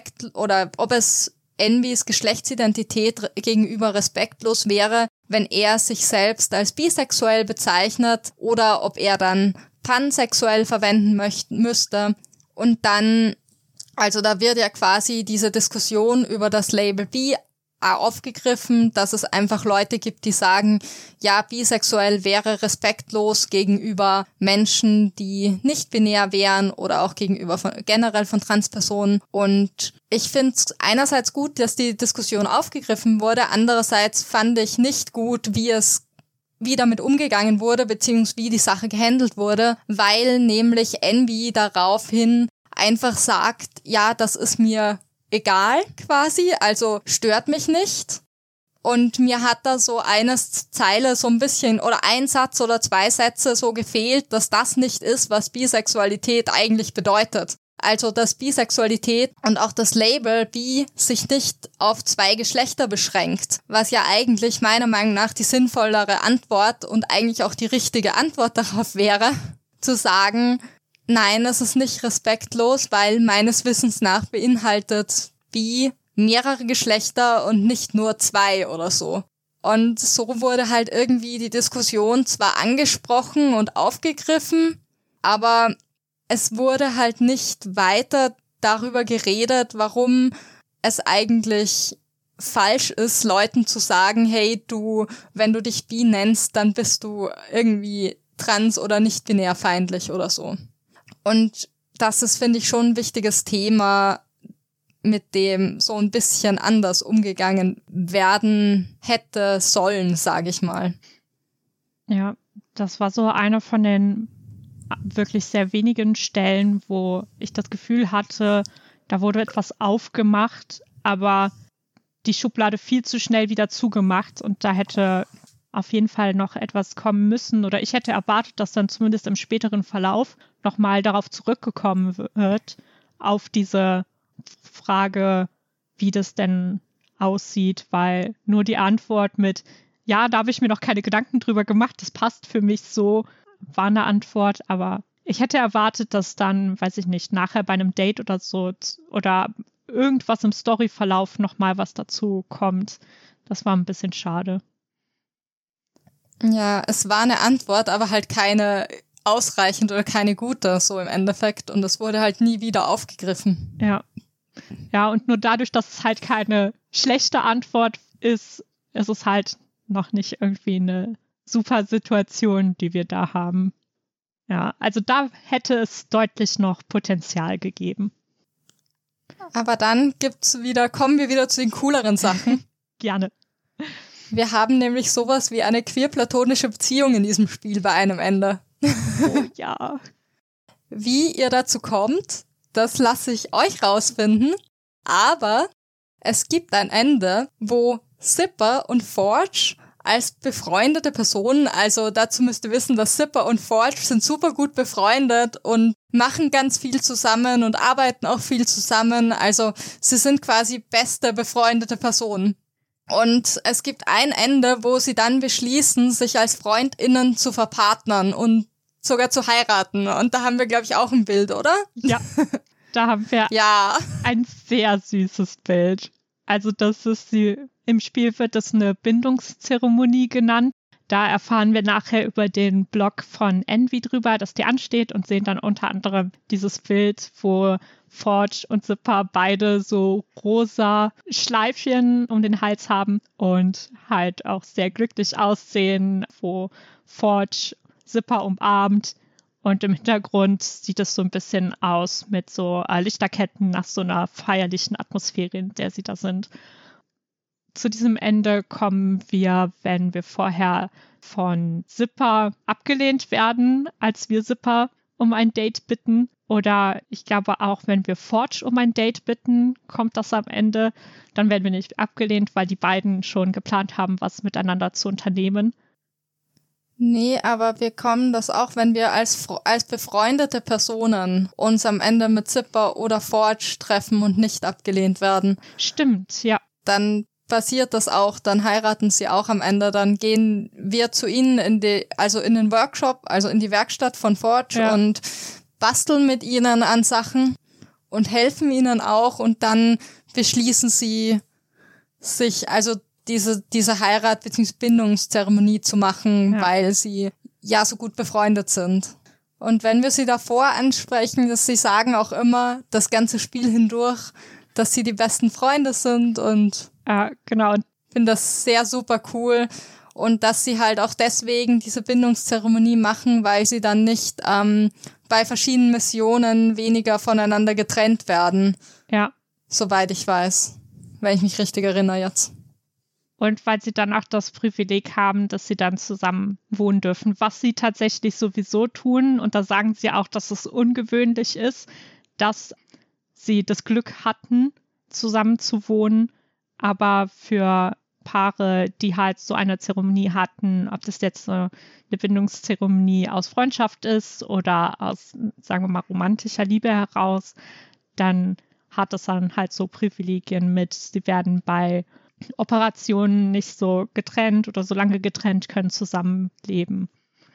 Speaker 2: ob es Envys Geschlechtsidentität gegenüber respektlos wäre, wenn er sich selbst als bisexuell bezeichnet oder ob er dann pansexuell verwenden müsste. Und dann, also da wird ja quasi diese Diskussion über das Label bi aufgegriffen, dass es einfach Leute gibt, die sagen, ja, bisexuell wäre respektlos gegenüber Menschen, die nicht binär wären oder auch gegenüber generell von Transpersonen. Und ich finde es einerseits gut, dass die Diskussion aufgegriffen wurde, andererseits fand ich nicht gut, wie damit umgegangen wurde, beziehungsweise wie die Sache gehandelt wurde, weil nämlich Envy daraufhin einfach sagt, ja, das ist mir egal quasi, also stört mich nicht. Und mir hat da so eine Zeile so ein bisschen oder ein Satz oder zwei Sätze so gefehlt, dass das nicht ist, was Bisexualität eigentlich bedeutet. Also dass Bisexualität und auch das Label bi sich nicht auf zwei Geschlechter beschränkt, was ja eigentlich meiner Meinung nach die sinnvollere Antwort und eigentlich auch die richtige Antwort darauf wäre, zu sagen, nein, es ist nicht respektlos, weil meines Wissens nach beinhaltet bi mehrere Geschlechter und nicht nur zwei oder so. Und so wurde halt irgendwie die Diskussion zwar angesprochen und aufgegriffen, aber es wurde halt nicht weiter darüber geredet, warum es eigentlich falsch ist, Leuten zu sagen, hey, wenn du dich bi nennst, dann bist du irgendwie trans- oder nicht-binär feindlich oder so. Und das ist, finde ich, schon ein wichtiges Thema, mit dem so ein bisschen anders umgegangen werden hätte sollen, sage ich mal.
Speaker 3: Ja, das war so eine von den wirklich sehr wenigen Stellen, wo ich das Gefühl hatte, da wurde etwas aufgemacht, aber die Schublade viel zu schnell wieder zugemacht und da hätte auf jeden Fall noch etwas kommen müssen oder ich hätte erwartet, dass dann zumindest im späteren Verlauf nochmal darauf zurückgekommen wird, auf diese Frage, wie das denn aussieht, weil nur die Antwort mit, ja, da habe ich mir noch keine Gedanken drüber gemacht, das passt für mich so, war eine Antwort, aber ich hätte erwartet, dass dann, weiß ich nicht, nachher bei einem Date oder so oder irgendwas im Storyverlauf nochmal was dazu kommt. Das war ein bisschen schade.
Speaker 2: Ja, es war eine Antwort, aber halt keine ausreichend oder keine gute, so im Endeffekt. Und es wurde halt nie wieder aufgegriffen.
Speaker 3: Ja. Ja, und nur dadurch, dass es halt keine schlechte Antwort ist, ist es halt noch nicht irgendwie eine super Situation, die wir da haben. Ja, also da hätte es deutlich noch Potenzial gegeben.
Speaker 2: Aber dann kommen wir wieder zu den cooleren Sachen.
Speaker 3: Gerne.
Speaker 2: Wir haben nämlich sowas wie eine queer-platonische Beziehung in diesem Spiel bei einem Ende.
Speaker 3: Oh ja.
Speaker 2: Wie ihr dazu kommt, das lasse ich euch rausfinden. Aber es gibt ein Ende, wo Zipper und Forge als befreundete Personen. Also dazu müsst ihr wissen, dass Zipper und Forge sind super gut befreundet und machen ganz viel zusammen und arbeiten auch viel zusammen. Also sie sind quasi beste befreundete Personen. Und es gibt ein Ende, wo sie dann beschließen, sich als FreundInnen zu verpartnern und sogar zu heiraten. Und da haben wir, glaube ich, auch ein Bild, oder?
Speaker 3: Ja, da haben wir
Speaker 2: ja
Speaker 3: ein sehr süßes Bild. Also im Spiel wird das eine Bindungszeremonie genannt. Da erfahren wir nachher über den Blog von Envy drüber, dass die ansteht und sehen dann unter anderem dieses Bild, wo Forge und Zipper beide so rosa Schleifchen um den Hals haben und halt auch sehr glücklich aussehen, wo Forge Zipper umarmt und im Hintergrund sieht es so ein bisschen aus mit so Lichterketten nach so einer feierlichen Atmosphäre, in der sie da sind. Zu diesem Ende kommen wir, wenn wir vorher von Zipper abgelehnt werden, als wir Zipper um ein Date bitten. Oder ich glaube auch, wenn wir Forge um ein Date bitten, kommt das am Ende. Dann werden wir nicht abgelehnt, weil die beiden schon geplant haben, was miteinander zu unternehmen.
Speaker 2: Nee, aber wir kommen das auch, wenn wir als befreundete Personen uns am Ende mit Zipper oder Forge treffen und nicht abgelehnt werden.
Speaker 3: Stimmt, ja.
Speaker 2: Dann passiert das auch, dann heiraten sie auch am Ende, dann gehen wir zu ihnen in den Workshop, also in die Werkstatt von Forge und basteln mit ihnen an Sachen und helfen ihnen auch und dann beschließen sie sich, also diese Heirat bzw. Bindungszeremonie zu machen, weil sie ja so gut befreundet sind. Und wenn wir sie davor ansprechen, dass sie sagen auch immer das ganze Spiel hindurch, dass sie die besten Freunde sind und
Speaker 3: genau.
Speaker 2: Finde das sehr super cool und dass sie halt auch deswegen diese Bindungszeremonie machen, weil sie dann nicht bei verschiedenen Missionen weniger voneinander getrennt werden.
Speaker 3: Ja.
Speaker 2: Soweit ich weiß, wenn ich mich richtig erinnere jetzt.
Speaker 3: Und weil sie dann auch das Privileg haben, dass sie dann zusammen wohnen dürfen, was sie tatsächlich sowieso tun. Und da sagen sie auch, dass es ungewöhnlich ist, dass sie das Glück hatten, zusammen zu wohnen. Aber für Paare, die halt so eine Zeremonie hatten, ob das jetzt eine Bindungszeremonie aus Freundschaft ist oder aus, sagen wir mal, romantischer Liebe heraus, dann hat es dann halt so Privilegien mit, sie werden bei Operationen nicht so getrennt oder so lange getrennt, können zusammenleben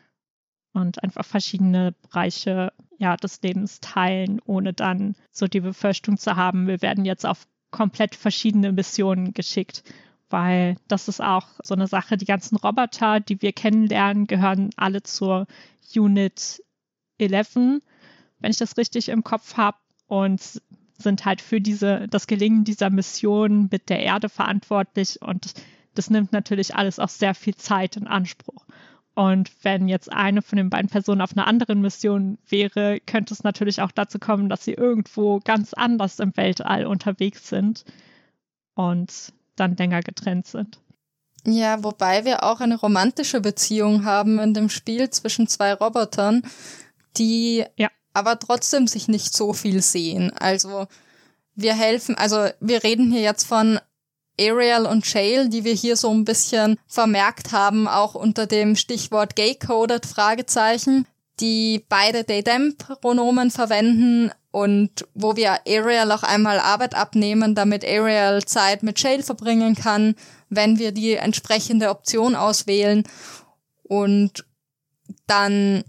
Speaker 3: und einfach verschiedene Bereiche des Lebens teilen, ohne dann so die Befürchtung zu haben, wir werden jetzt auf komplett verschiedene Missionen geschickt, weil das ist auch so eine Sache, die ganzen Roboter, die wir kennenlernen, gehören alle zur Unit 11, wenn ich das richtig im Kopf habe, und sind halt für das Gelingen dieser Mission mit der Erde verantwortlich und das nimmt natürlich alles auch sehr viel Zeit in Anspruch. Und wenn jetzt eine von den beiden Personen auf einer anderen Mission wäre, könnte es natürlich auch dazu kommen, dass sie irgendwo ganz anders im Weltall unterwegs sind und dann länger getrennt sind.
Speaker 2: Ja, wobei wir auch eine romantische Beziehung haben in dem Spiel zwischen zwei Robotern, die aber trotzdem sich nicht so viel sehen. Also wir reden hier jetzt von Ariel und Shale, die wir hier so ein bisschen vermerkt haben, auch unter dem Stichwort gay-coded Fragezeichen, die beide They-Them-Pronomen verwenden und wo wir Ariel auch einmal Arbeit abnehmen, damit Ariel Zeit mit Shale verbringen kann, wenn wir die entsprechende Option auswählen. Und dann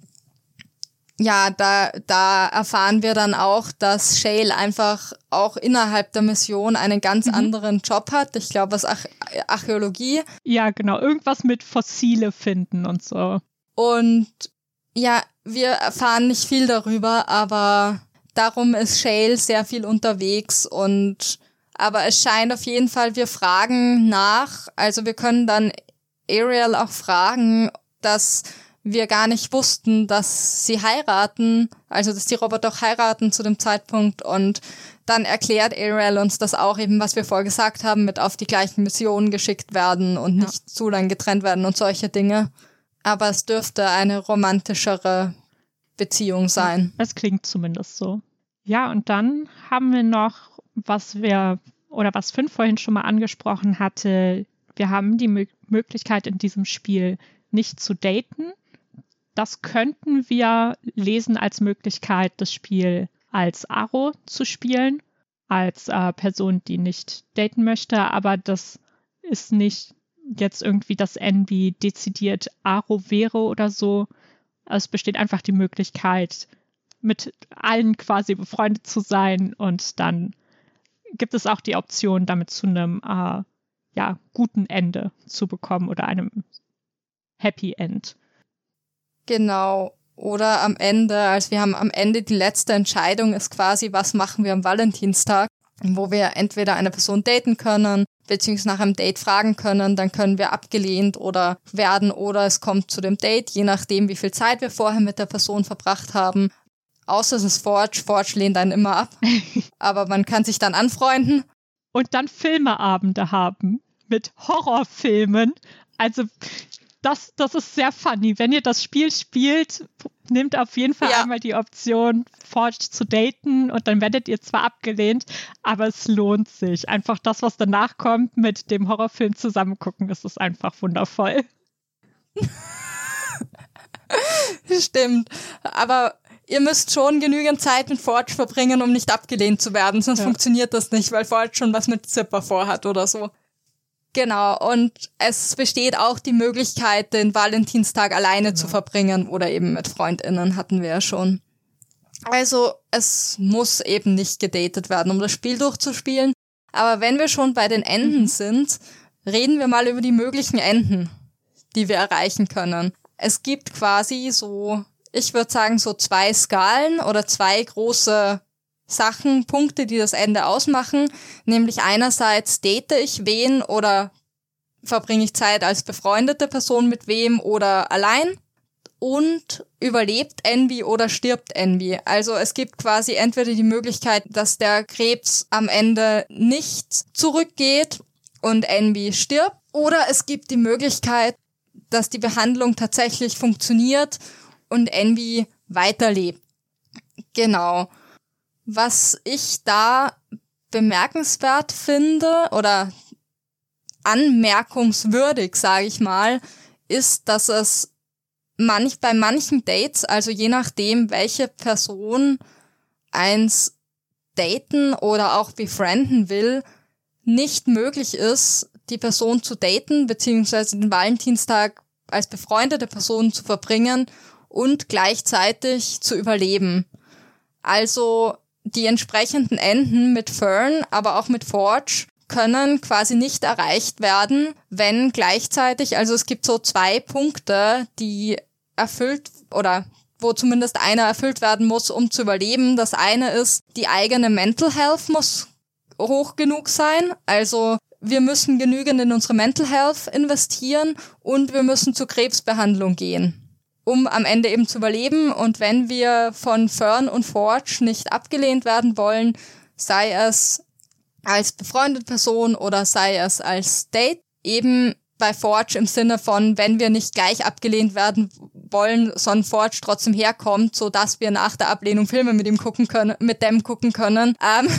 Speaker 2: da erfahren wir dann auch, dass Shale einfach auch innerhalb der Mission einen ganz anderen Job hat. Ich glaube, was Archäologie.
Speaker 3: Ja, genau. Irgendwas mit Fossile finden und so.
Speaker 2: Und ja, wir erfahren nicht viel darüber, aber darum ist Shale sehr viel unterwegs aber es scheint auf jeden Fall, wir fragen nach. Also wir können dann Ariel auch fragen, dass wir gar nicht wussten, dass sie heiraten, also dass die Roboter auch heiraten zu dem Zeitpunkt, und dann erklärt Ariel uns das auch eben, was wir vorher gesagt haben, mit auf die gleichen Missionen geschickt werden und nicht zu lang getrennt werden und solche Dinge. Aber es dürfte eine romantischere Beziehung sein.
Speaker 3: Es klingt zumindest so. Ja, und dann haben wir noch, was Finn vorhin schon mal angesprochen hatte, wir haben die Möglichkeit in diesem Spiel nicht zu daten. Das könnten wir lesen als Möglichkeit, das Spiel als Aro zu spielen, als Person, die nicht daten möchte, aber das ist nicht jetzt irgendwie das Envy dezidiert Aro wäre oder so. Es besteht einfach die Möglichkeit, mit allen quasi befreundet zu sein und dann gibt es auch die Option, damit zu einem guten Ende zu bekommen oder einem Happy End.
Speaker 2: Genau. Oder am Ende, also wir haben am Ende die letzte Entscheidung ist quasi, was machen wir am Valentinstag, wo wir entweder eine Person daten können, beziehungsweise nach einem Date fragen können, dann können wir abgelehnt oder werden oder es kommt zu dem Date, je nachdem, wie viel Zeit wir vorher mit der Person verbracht haben. Außer es ist Forge. Forge lehnt einen immer ab, aber man kann sich dann anfreunden.
Speaker 3: Und dann Filmeabende haben mit Horrorfilmen. Also das ist sehr funny. Wenn ihr das Spiel spielt, nehmt auf jeden Fall einmal die Option, Forge zu daten und dann werdet ihr zwar abgelehnt, aber es lohnt sich. Einfach das, was danach kommt, mit dem Horrorfilm zusammen gucken, das ist einfach wundervoll.
Speaker 2: Stimmt, aber ihr müsst schon genügend Zeit mit Forge verbringen, um nicht abgelehnt zu werden, sonst funktioniert das nicht, weil Forge schon was mit Zipper vorhat oder so. Genau, und es besteht auch die Möglichkeit, den Valentinstag alleine zu verbringen oder eben mit FreundInnen, hatten wir ja schon. Also es muss eben nicht gedatet werden, um das Spiel durchzuspielen. Aber wenn wir schon bei den Enden sind, reden wir mal über die möglichen Enden, die wir erreichen können. Es gibt quasi so, ich würde sagen, so 2 Skalen oder 2 große Sachen, Punkte, die das Ende ausmachen, nämlich einerseits date ich wen oder verbringe ich Zeit als befreundete Person mit wem oder allein und überlebt Envy oder stirbt Envy. Also es gibt quasi entweder die Möglichkeit, dass der Krebs am Ende nicht zurückgeht und Envy stirbt, oder es gibt die Möglichkeit, dass die Behandlung tatsächlich funktioniert und Envy weiterlebt. Genau. Was ich da bemerkenswert finde oder anmerkungswürdig, sage ich mal, ist, dass es bei manchen Dates, also je nachdem, welche Person eins daten oder auch befrienden will, nicht möglich ist, die Person zu daten, beziehungsweise den Valentinstag als befreundete Person zu verbringen und gleichzeitig zu überleben. Also die entsprechenden Enden mit Fern, aber auch mit Forge können quasi nicht erreicht werden, wenn gleichzeitig, also es gibt so 2 Punkte, die erfüllt oder wo zumindest einer erfüllt werden muss, um zu überleben. Das eine ist, die eigene Mental Health muss hoch genug sein, also wir müssen genügend in unsere Mental Health investieren und wir müssen zur Krebsbehandlung gehen, um am Ende eben zu überleben. Und wenn wir von Fern und Forge nicht abgelehnt werden wollen, sei es als befreundete Person oder sei es als Date, eben bei Forge im Sinne von, wenn wir nicht gleich abgelehnt werden wollen, sondern Forge trotzdem herkommt, so dass wir nach der Ablehnung Filme mit dem gucken können,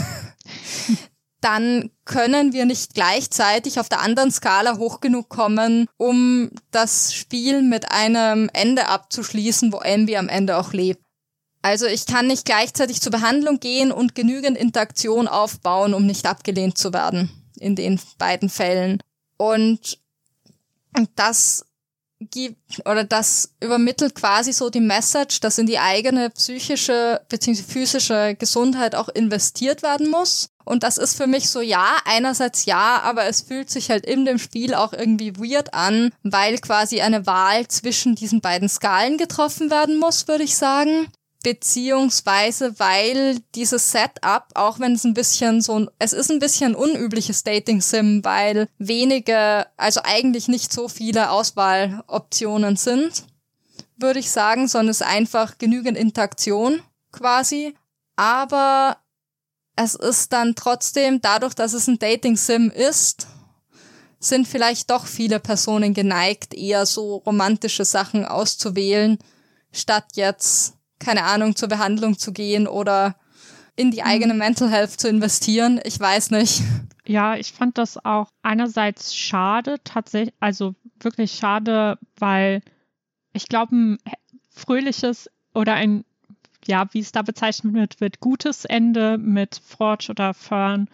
Speaker 2: dann können wir nicht gleichzeitig auf der anderen Skala hoch genug kommen, um das Spiel mit einem Ende abzuschließen, wo Envy am Ende auch lebt. Also ich kann nicht gleichzeitig zur Behandlung gehen und genügend Interaktion aufbauen, um nicht abgelehnt zu werden in den beiden Fällen. Und das übermittelt quasi so die Message, dass in die eigene psychische bzw. physische Gesundheit auch investiert werden muss. Und das ist für mich so, ja, einerseits ja, aber es fühlt sich halt in dem Spiel auch irgendwie weird an, weil quasi eine Wahl zwischen diesen beiden Skalen getroffen werden muss, würde ich sagen. Beziehungsweise, weil dieses Setup, auch wenn es ist ein bisschen unübliches Dating-Sim, weil also eigentlich nicht so viele Auswahloptionen sind, würde ich sagen, sondern es ist einfach genügend Interaktion quasi. Aber es ist dann trotzdem, dadurch, dass es ein Dating-Sim ist, sind vielleicht doch viele Personen geneigt, eher so romantische Sachen auszuwählen, statt jetzt, keine Ahnung, zur Behandlung zu gehen oder in die eigene Mental Health zu investieren. Ich weiß nicht.
Speaker 3: Ja, ich fand das auch einerseits schade, tatsächlich, also wirklich schade, weil ich glaube, ein fröhliches oder ein, ja, wie es da bezeichnet wird, gutes Ende mit Forge oder Fern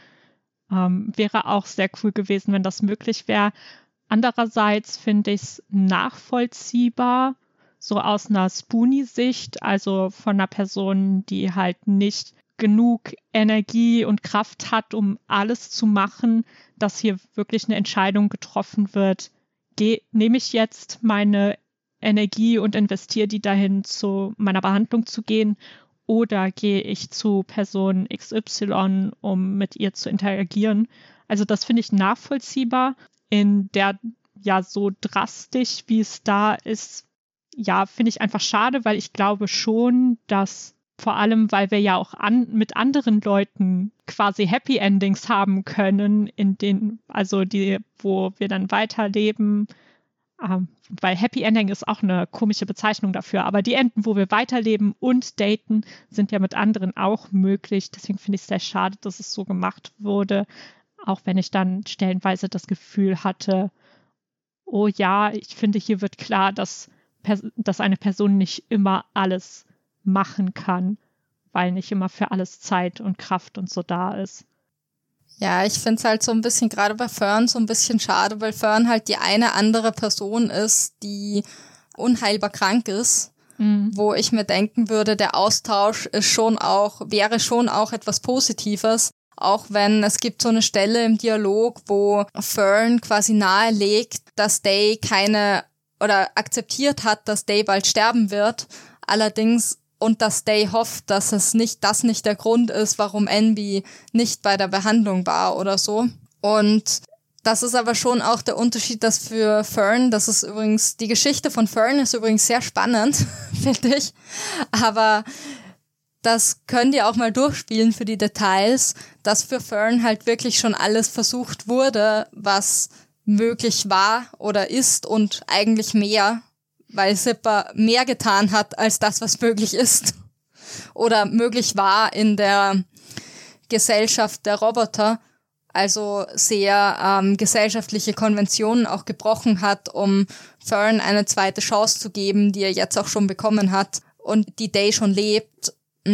Speaker 3: wäre auch sehr cool gewesen, wenn das möglich wäre. Andererseits finde ich es nachvollziehbar, so aus einer Spoonie-Sicht, also von einer Person, die halt nicht genug Energie und Kraft hat, um alles zu machen, dass hier wirklich eine Entscheidung getroffen wird. Nehme ich jetzt meine Energie und investiere die dahin, zu meiner Behandlung zu gehen, oder gehe ich zu Person XY, um mit ihr zu interagieren? Also das finde ich nachvollziehbar. In der, ja, so drastisch, wie es da ist, ja, finde ich einfach schade, weil ich glaube schon, dass vor allem, weil wir ja auch mit anderen Leuten quasi Happy Endings haben können, in denen, also die, wo wir dann weiterleben, weil Happy Ending ist auch eine komische Bezeichnung dafür, aber die Enden, wo wir weiterleben und daten, sind ja mit anderen auch möglich. Deswegen finde ich es sehr schade, dass es so gemacht wurde, auch wenn ich dann stellenweise das Gefühl hatte, oh ja, ich finde, hier wird klar, dass eine Person nicht immer alles machen kann, weil nicht immer für alles Zeit und Kraft und so da ist.
Speaker 2: Ja, ich finde es halt so ein bisschen, gerade bei Fern, so ein bisschen schade, weil Fern halt die eine andere Person ist, die unheilbar krank ist, wo ich mir denken würde, der Austausch wäre schon auch etwas Positives, auch wenn es gibt so eine Stelle im Dialog, wo Fern quasi nahelegt, dass Day akzeptiert hat, dass Day bald sterben wird, allerdings und dass Day hofft, dass das nicht der Grund ist, warum Envy nicht bei der Behandlung war oder so. Und das ist aber schon auch der Unterschied, dass für Fern, das ist übrigens, die Geschichte von Fern ist übrigens sehr spannend, finde ich. Aber das könnt ihr auch mal durchspielen für die Details, dass für Fern halt wirklich schon alles versucht wurde, was möglich war oder ist und eigentlich mehr, weil Zipper mehr getan hat als das, was möglich ist oder möglich war in der Gesellschaft der Roboter, also sehr gesellschaftliche Konventionen auch gebrochen hat, um Fern eine zweite Chance zu geben, die er jetzt auch schon bekommen hat und die Day schon lebt.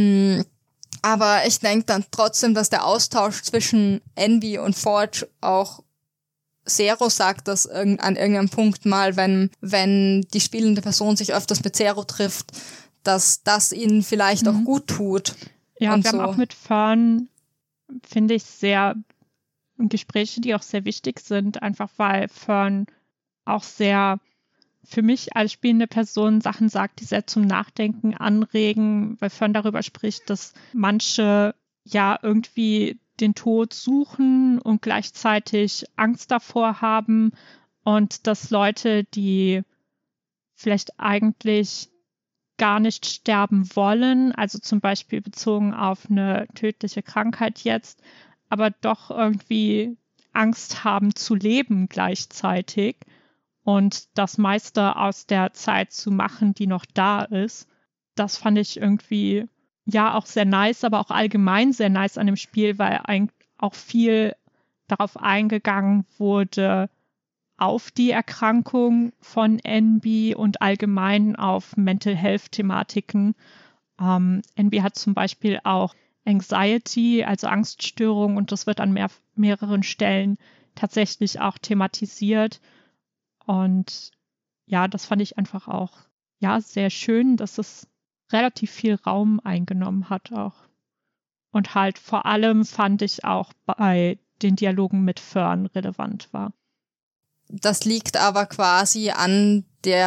Speaker 2: Aber ich denke dann trotzdem, dass der Austausch zwischen Envy und Forge auch Zero sagt das an irgendeinem Punkt mal, wenn die spielende Person sich öfters mit Zero trifft, dass das ihnen vielleicht auch gut tut.
Speaker 3: Ja, und wir haben auch mit Fern, finde ich, sehr Gespräche, die auch sehr wichtig sind, einfach weil Fern auch sehr für mich als spielende Person Sachen sagt, die sehr zum Nachdenken anregen, weil Fern darüber spricht, dass manche ja irgendwie den Tod suchen und gleichzeitig Angst davor haben und dass Leute, die vielleicht eigentlich gar nicht sterben wollen, also zum Beispiel bezogen auf eine tödliche Krankheit jetzt, aber doch irgendwie Angst haben zu leben gleichzeitig und das meiste aus der Zeit zu machen, die noch da ist. Das fand ich irgendwie ja auch sehr nice, aber auch allgemein sehr nice an dem Spiel, weil eigentlich auch viel darauf eingegangen wurde, auf die Erkrankung von Envy und allgemein auf Mental Health Thematiken. Envy hat zum Beispiel auch Anxiety, also Angststörung, und das wird an mehreren Stellen tatsächlich auch thematisiert. Und ja, das fand ich einfach auch ja sehr schön, dass es relativ viel Raum eingenommen hat auch. Und halt vor allem fand ich auch bei den Dialogen mit Fern relevant war.
Speaker 2: Das liegt aber quasi an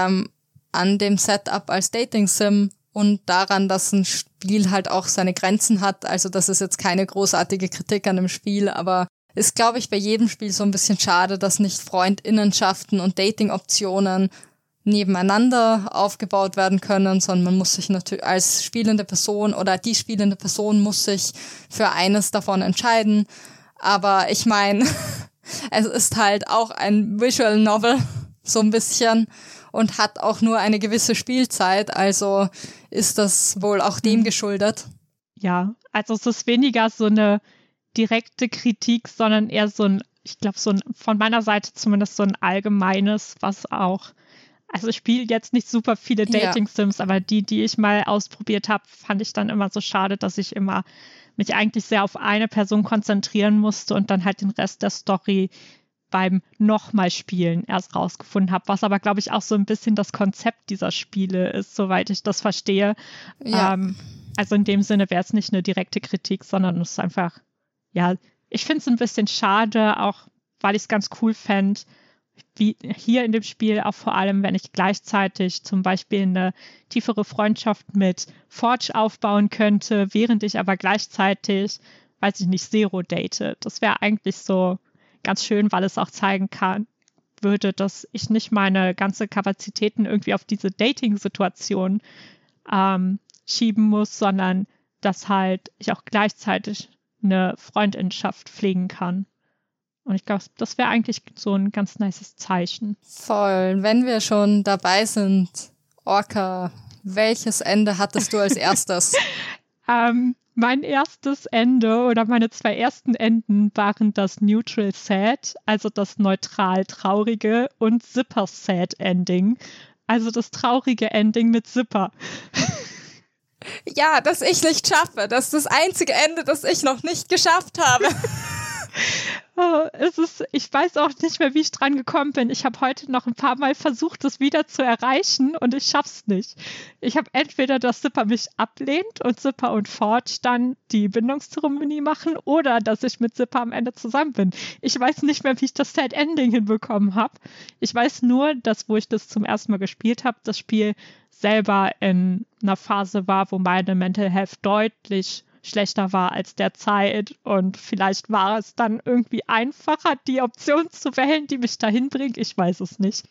Speaker 2: dem Setup als Dating-Sim und daran, dass ein Spiel halt auch seine Grenzen hat. Also das ist jetzt keine großartige Kritik an dem Spiel, aber ist, glaube ich, bei jedem Spiel so ein bisschen schade, dass nicht Freundinnenschaften und Dating-Optionen nebeneinander aufgebaut werden können, sondern man muss sich natürlich als spielende Person oder die spielende Person muss sich für eines davon entscheiden. Aber ich meine, es ist halt auch ein Visual Novel, so ein bisschen, und hat auch nur eine gewisse Spielzeit, also ist das wohl auch dem geschuldet.
Speaker 3: Ja, Also es ist weniger so eine direkte Kritik, sondern eher so ein, ich glaube, von meiner Seite zumindest so ein allgemeines, was auch, also ich spiele jetzt nicht super viele Dating-Sims, aber die ich mal ausprobiert habe, fand ich dann immer so schade, dass ich immer mich eigentlich sehr auf eine Person konzentrieren musste und dann halt den Rest der Story beim nochmal Spielen erst rausgefunden habe, was aber, glaube ich, auch so ein bisschen das Konzept dieser Spiele ist, soweit ich das verstehe.
Speaker 2: Ja.
Speaker 3: Also in dem Sinne wäre es nicht eine direkte Kritik, sondern es ist einfach, ja, ich finde es ein bisschen schade, auch weil ich es ganz cool fände, wie hier in dem Spiel, auch vor allem, wenn ich gleichzeitig zum Beispiel eine tiefere Freundschaft mit Forge aufbauen könnte, während ich aber gleichzeitig, weiß ich nicht, Zero date. Das wäre eigentlich so ganz schön, weil es auch zeigen würde, dass ich nicht meine ganze Kapazitäten irgendwie auf diese Dating-Situation schieben muss, sondern dass halt ich auch gleichzeitig eine Freundinschaft pflegen kann. Und ich glaube, das wäre eigentlich so ein ganz nices Zeichen.
Speaker 2: Voll. Wenn wir schon dabei sind, Orca, welches Ende hattest du als erstes?
Speaker 3: Mein erstes Ende oder meine 2 ersten Enden waren das Neutral Sad, also das neutral Traurige, und Zipper Sad Ending, also das traurige Ending mit Zipper.
Speaker 2: Ja, das ich nicht schaffe. Das ist das einzige Ende, das ich noch nicht geschafft habe.
Speaker 3: Ich weiß auch nicht mehr, wie ich dran gekommen bin. Ich habe heute noch ein paar Mal versucht, das wieder zu erreichen und ich schaff's nicht. Ich habe entweder, dass Zipper mich ablehnt und Zipper und Forge dann die Bindungszeremonie machen oder dass ich mit Zipper am Ende zusammen bin. Ich weiß nicht mehr, wie ich das Sad Ending hinbekommen habe. Ich weiß nur, dass, wo ich das zum ersten Mal gespielt habe, das Spiel selber in einer Phase war, wo meine Mental Health deutlich schlechter war als derzeit und vielleicht war es dann irgendwie einfacher, die Option zu wählen, die mich dahin bringt. Ich weiß es nicht.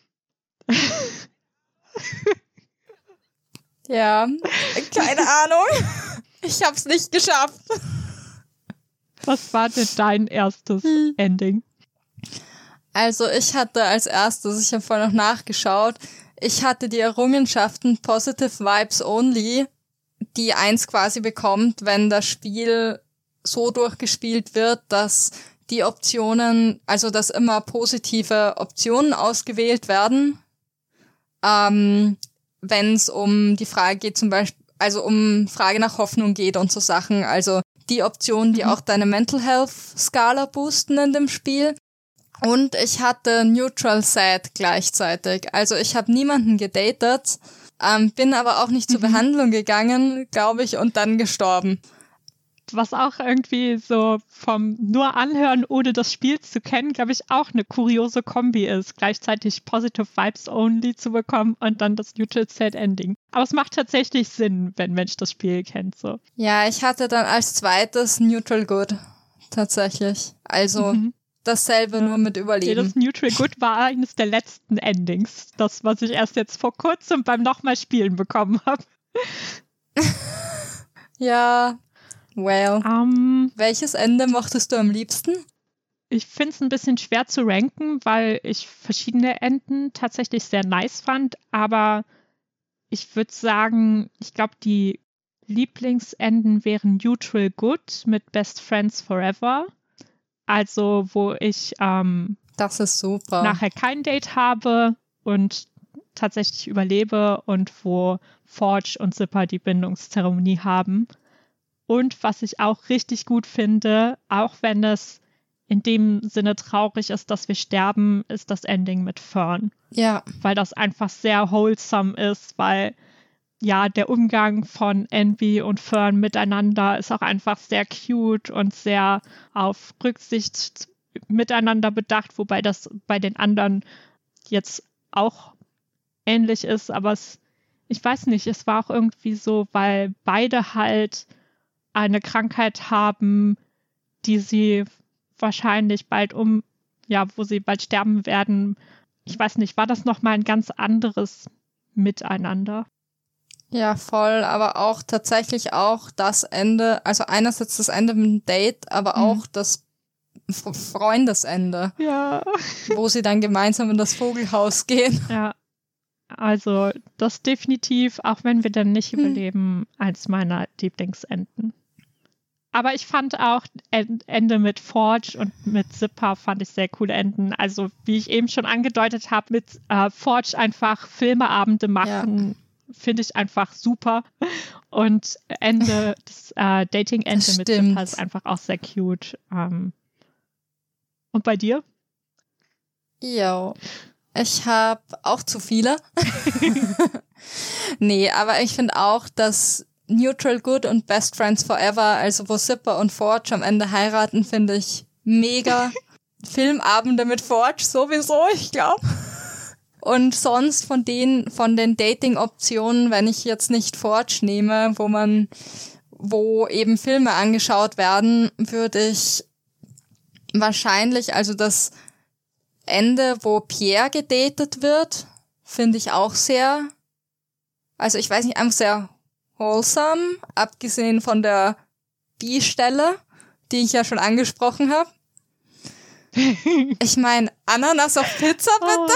Speaker 2: Ja, keine Ahnung. Ich hab's nicht geschafft.
Speaker 3: Was war denn dein erstes Ending?
Speaker 2: Also ich hatte als erstes, ich habe vorhin noch nachgeschaut, ich hatte die Errungenschaften Positive Vibes Only, die 1 quasi bekommt, wenn das Spiel so durchgespielt wird, dass die Optionen, also dass immer positive Optionen ausgewählt werden, wenn es um die Frage geht, zum Beispiel, also um Frage nach Hoffnung geht und so Sachen, also die Optionen, die auch deine Mental Health Skala boosten in dem Spiel. Und ich hatte Neutral Sad gleichzeitig, also ich habe niemanden gedatet, bin aber auch nicht zur Behandlung gegangen, glaube ich, und dann gestorben.
Speaker 3: Was auch irgendwie so vom nur anhören, ohne das Spiel zu kennen, glaube ich, auch eine kuriose Kombi ist, gleichzeitig Positive Vibes Only zu bekommen und dann das Neutral Sad Ending. Aber es macht tatsächlich Sinn, wenn Mensch das Spiel kennt, so.
Speaker 2: Ja, ich hatte dann als zweites Neutral Good, tatsächlich. Also dasselbe, nur mit Überleben.
Speaker 3: Das Neutral Good war eines der letzten Endings. Das, was ich erst jetzt vor kurzem beim nochmal Spielen bekommen habe.
Speaker 2: Ja, well. Welches Ende mochtest du am liebsten?
Speaker 3: Ich finde es ein bisschen schwer zu ranken, weil ich verschiedene Enden tatsächlich sehr nice fand. Aber ich würde sagen, ich glaube, die Lieblingsenden wären Neutral Good mit Best Friends Forever. Also, wo ich
Speaker 2: das ist super.
Speaker 3: Nachher kein Date habe und tatsächlich überlebe und wo Forge und Zipper die Bindungszeremonie haben. Und was ich auch richtig gut finde, auch wenn es in dem Sinne traurig ist, dass wir sterben, ist das Ending mit Fern.
Speaker 2: Ja.
Speaker 3: Weil das einfach sehr wholesome ist, weil ja, der Umgang von Envy und Fern miteinander ist auch einfach sehr cute und sehr auf Rücksicht miteinander bedacht, wobei das bei den anderen jetzt auch ähnlich ist, aber ich weiß nicht, es war auch irgendwie so, weil beide halt eine Krankheit haben, die sie wahrscheinlich bald wo sie bald sterben werden. Ich weiß nicht, war das nochmal ein ganz anderes Miteinander?
Speaker 2: Ja, voll, aber auch tatsächlich auch das Ende, also einerseits das Ende mit dem Date, aber auch das Freundesende.
Speaker 3: Ja.
Speaker 2: Wo sie dann gemeinsam in das Vogelhaus gehen.
Speaker 3: Ja, also das definitiv, auch wenn wir dann nicht überleben, eins meiner Lieblingsenden. Aber ich fand auch Ende mit Forge und mit Zipper fand ich sehr coole Enden. Also wie ich eben schon angedeutet habe, mit Forge einfach Filmeabende machen, finde ich einfach super. Und das Dating-Ende mit Zipper ist einfach auch sehr cute. Und bei dir?
Speaker 2: Jo, ich habe auch zu viele. Nee, aber ich finde auch, dass Neutral Good und Best Friends Forever, also wo Zipper und Forge am Ende heiraten, finde ich mega. Filmabende mit Forge sowieso, ich glaube. Und sonst von den Dating-Optionen, wenn ich jetzt nicht Forge nehme, wo eben Filme angeschaut werden, würde ich wahrscheinlich, also das Ende, wo Pierre gedatet wird, finde ich auch sehr, also ich weiß nicht, einfach sehr wholesome, abgesehen von der Bi-Stelle, die ich ja schon angesprochen habe. Ich meine, Ananas auf Pizza, bitte?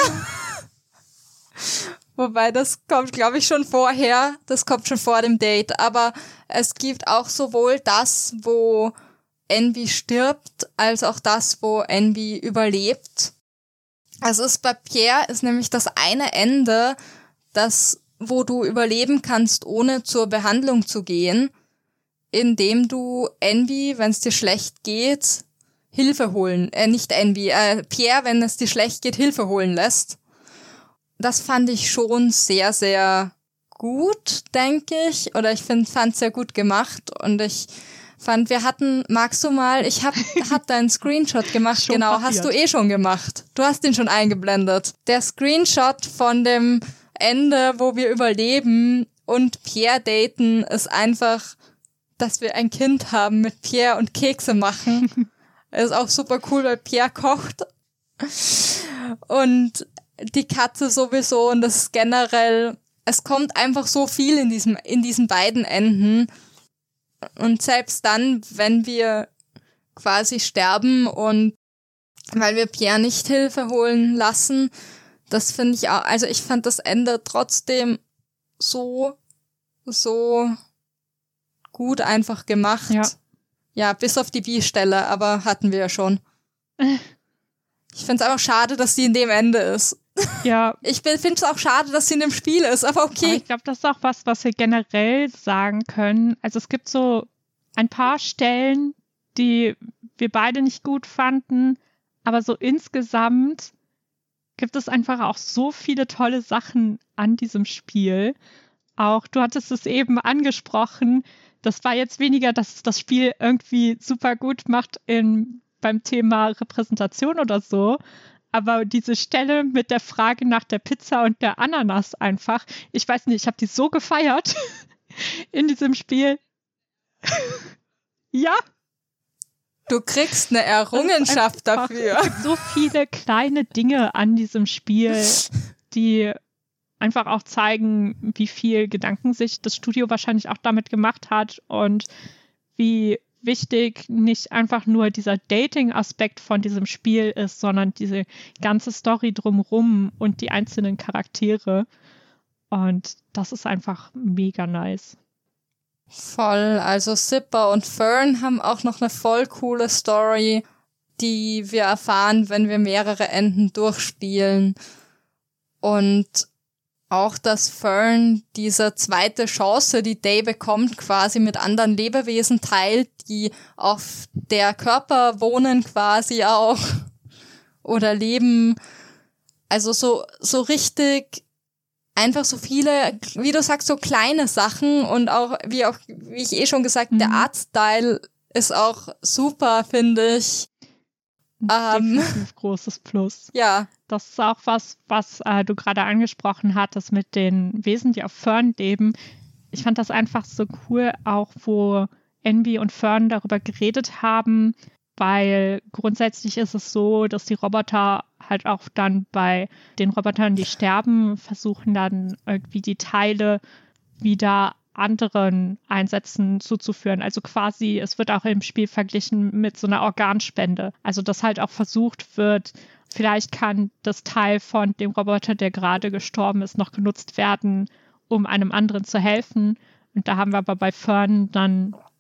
Speaker 2: Wobei, das kommt, glaube ich, schon vorher. Das kommt schon vor dem Date. Aber es gibt auch sowohl das, wo Envy stirbt, als auch das, wo Envy überlebt. Also bei Pierre ist nämlich das eine Ende, wo du überleben kannst, ohne zur Behandlung zu gehen, indem du Envy, wenn es dir schlecht geht, Hilfe holen, Pierre, wenn es dir schlecht geht, Hilfe holen lässt. Das fand ich schon sehr, sehr gut, denke ich, oder ich fand sehr gut gemacht und ich fand, magst du mal, ich hab da einen Screenshot gemacht, genau, passiert. Hast du schon gemacht. Du hast ihn schon eingeblendet. Der Screenshot von dem Ende, wo wir überleben und Pierre daten, ist einfach, dass wir ein Kind haben mit Pierre und Kekse machen. Ist auch super cool, weil Pierre kocht. Und die Katze sowieso und das ist generell, es kommt einfach so viel in diesen beiden Enden. Und selbst dann, wenn wir quasi sterben und weil wir Pierre nicht Hilfe holen lassen, das finde ich auch, also ich fand das Ende trotzdem so gut einfach gemacht. Ja, bis auf die Bi-Stelle, aber hatten wir ja schon. Ich finde es einfach schade, dass sie in dem Ende ist.
Speaker 3: Ja.
Speaker 2: Ich finde es auch schade, dass sie in dem Spiel ist, aber okay. Aber
Speaker 3: ich glaube, das ist auch was wir generell sagen können. Also es gibt so ein paar Stellen, die wir beide nicht gut fanden, aber so insgesamt gibt es einfach auch so viele tolle Sachen an diesem Spiel. Auch, du hattest es eben angesprochen, das war jetzt weniger, dass es das Spiel irgendwie super gut macht beim Thema Repräsentation oder so, aber diese Stelle mit der Frage nach der Pizza und der Ananas einfach, ich weiß nicht, ich habe die so gefeiert in diesem Spiel. Ja.
Speaker 2: Du kriegst eine Errungenschaft dafür.
Speaker 3: Es gibt so viele kleine Dinge an diesem Spiel, die einfach auch zeigen, wie viel Gedanken sich das Studio wahrscheinlich auch damit gemacht hat und wie wichtig nicht einfach nur dieser Dating-Aspekt von diesem Spiel ist, sondern diese ganze Story drumherum und die einzelnen Charaktere. Und das ist einfach mega nice.
Speaker 2: Voll, also Zipper und Fern haben auch noch eine voll coole Story, die wir erfahren, wenn wir mehrere Enden durchspielen. Und auch, dass Fern diese zweite Chance, die Day bekommt, quasi mit anderen Lebewesen teilt, die auf der Körper wohnen quasi auch oder leben. Also so richtig einfach so viele, wie du sagst, so kleine Sachen und auch, wie ich schon gesagt, der Artstyle ist auch super, finde ich.
Speaker 3: Definitiv großes Plus.
Speaker 2: Ja.
Speaker 3: Das ist auch was du gerade angesprochen hattest mit den Wesen, die auf Fern leben. Ich fand das einfach so cool, auch wo Envy und Fern darüber geredet haben, weil grundsätzlich ist es so, dass die Roboter halt auch dann bei den Robotern, die sterben, versuchen dann irgendwie die Teile wieder anderen Einsätzen zuzuführen. Also quasi, es wird auch im Spiel verglichen mit so einer Organspende. Also dass halt auch versucht wird, vielleicht kann das Teil von dem Roboter, der gerade gestorben ist, noch genutzt werden, um einem anderen zu helfen. Und da haben wir aber bei Fern dann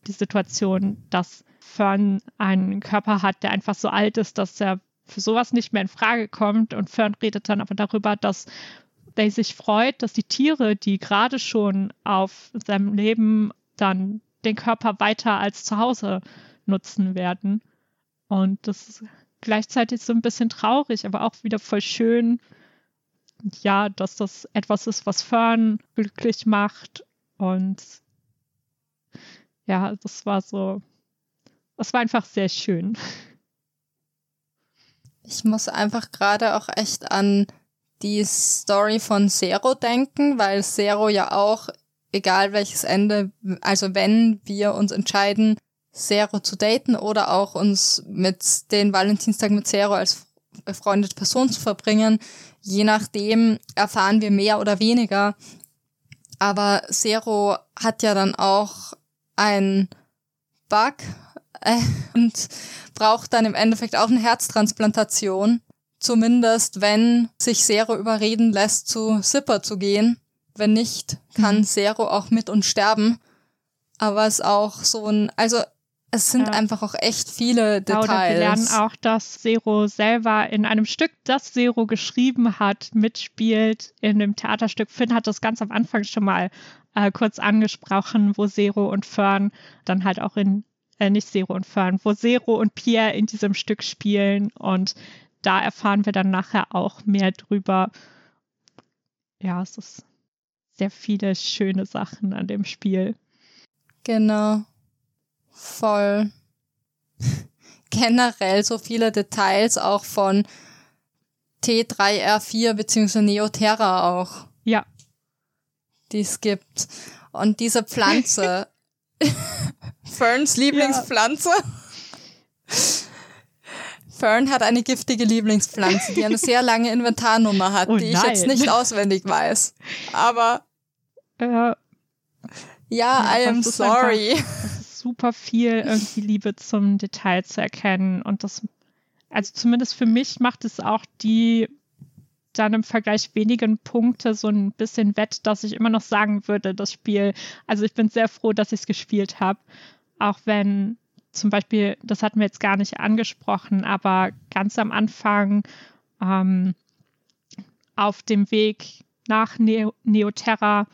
Speaker 3: die Situation, dass Fern einen Körper hat, der einfach so alt ist, dass er für sowas nicht mehr in Frage kommt. Und Fern redet dann aber darüber, dass Day sich freut, dass die Tiere, die gerade schon auf seinem Leben dann den Körper weiter als zu Hause nutzen werden. Und das ist gleichzeitig so ein bisschen traurig, aber auch wieder voll schön, ja, dass das etwas ist, was Fern glücklich macht. Und ja, das war einfach sehr schön.
Speaker 2: Ich muss einfach gerade auch echt an die Story von Zero denken, weil Zero ja auch, egal welches Ende, also wenn wir uns entscheiden, Zero zu daten oder auch uns mit den Valentinstag mit Zero als befreundete Person zu verbringen, je nachdem erfahren wir mehr oder weniger. Aber Zero hat ja dann auch ein Bug und braucht dann im Endeffekt auch eine Herztransplantation. Zumindest, wenn sich Zero überreden lässt, zu Zipper zu gehen. Wenn nicht, kann Zero auch mit uns sterben. Aber es ist auch so es sind einfach auch echt viele Details.
Speaker 3: Oder wir lernen auch, dass Zero selber in einem Stück, das Zero geschrieben hat, mitspielt in dem Theaterstück. Finn hat das ganz am Anfang schon mal kurz angesprochen, wo Zero und Fern dann halt auch nicht Zero und Fern, wo Zero und Pierre in diesem Stück spielen, und da erfahren wir dann nachher auch mehr drüber. Ja, es ist sehr viele schöne Sachen an dem Spiel.
Speaker 2: Genau. Voll. Generell so viele Details auch von T3R4 bzw. Neoterra auch.
Speaker 3: Ja.
Speaker 2: Die es gibt. Und diese Pflanze, Ferns Lieblingspflanze. Ja. Fern hat eine giftige Lieblingspflanze, die eine sehr lange Inventarnummer hat, die ich jetzt nicht auswendig weiß. Aber ja, I am sorry.
Speaker 3: Es ist super viel irgendwie Liebe zum Detail zu erkennen, und das, also zumindest für mich macht es auch die dann im Vergleich wenigen Punkte so ein bisschen wett, dass ich immer noch sagen würde, das Spiel, also ich bin sehr froh, dass ich es gespielt habe, auch wenn zum Beispiel, das hatten wir jetzt gar nicht angesprochen, aber ganz am Anfang auf dem Weg nach Neoterra,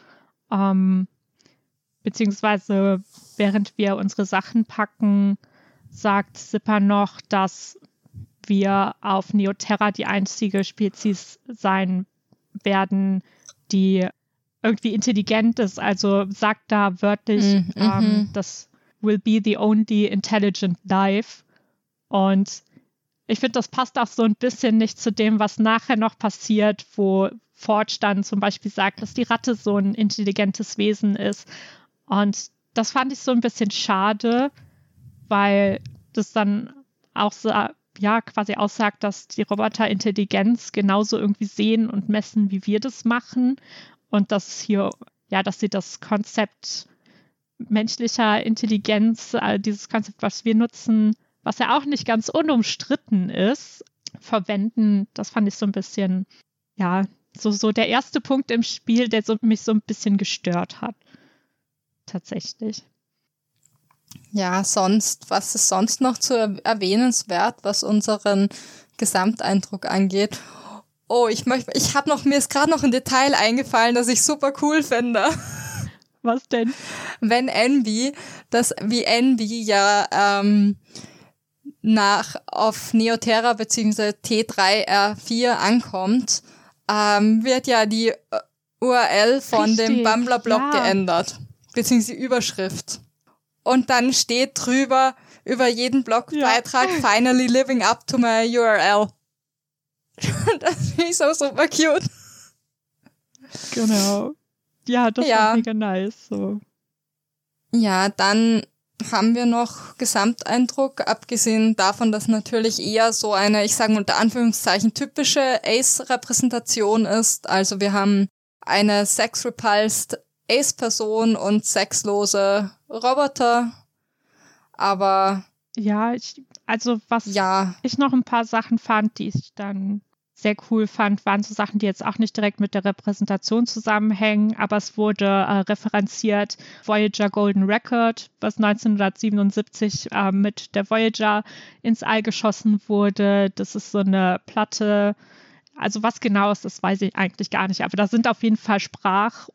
Speaker 3: beziehungsweise während wir unsere Sachen packen, sagt Zipper noch, dass wir auf Neoterra die einzige Spezies sein werden, die irgendwie intelligent ist. Also sagt da wörtlich, das will be the only intelligent life. Und ich finde, das passt auch so ein bisschen nicht zu dem, was nachher noch passiert, wo Forge dann zum Beispiel sagt, dass die Ratte so ein intelligentes Wesen ist. Und das fand ich so ein bisschen schade, weil das dann auch so, ja, quasi aussagt, dass die Roboter Intelligenz genauso irgendwie sehen und messen, wie wir das machen. Und dass hier, ja, dass sie das Konzept menschlicher Intelligenz, dieses Konzept, was wir nutzen, was ja auch nicht ganz unumstritten ist, verwenden. Das fand ich so ein bisschen, ja, so der erste Punkt im Spiel, der mich so ein bisschen gestört hat. Tatsächlich.
Speaker 2: Ja, was ist sonst noch zu erwähnenswert, was unseren Gesamteindruck angeht? Oh, mir ist gerade noch ein Detail eingefallen, das ich super cool finde.
Speaker 3: Was denn?
Speaker 2: Wenn Envy ja auf Neoterra bzw. T3R4 ankommt, wird ja die URL von dem Bumbler-Blog geändert, beziehungsweise die Überschrift. Und dann steht drüber über jeden Blogbeitrag finally living up to my URL. Das finde ich so super cute.
Speaker 3: Genau. Ja, das war mega nice. So.
Speaker 2: Ja, dann haben wir noch Gesamteindruck, abgesehen davon, dass natürlich eher so eine, ich sage unter Anführungszeichen, typische Ace-Repräsentation ist. Also wir haben eine sex-repulsed Ace-Person und sexlose Roboter. Aber
Speaker 3: ja, ich noch ein paar Sachen fand, die ich dann sehr cool fand, waren so Sachen, die jetzt auch nicht direkt mit der Repräsentation zusammenhängen, aber es wurde referenziert Voyager Golden Record, was 1977 mit der Voyager ins All geschossen wurde. Das ist so eine Platte, also was genau ist, das weiß ich eigentlich gar nicht, aber da sind auf jeden Fall Sprach-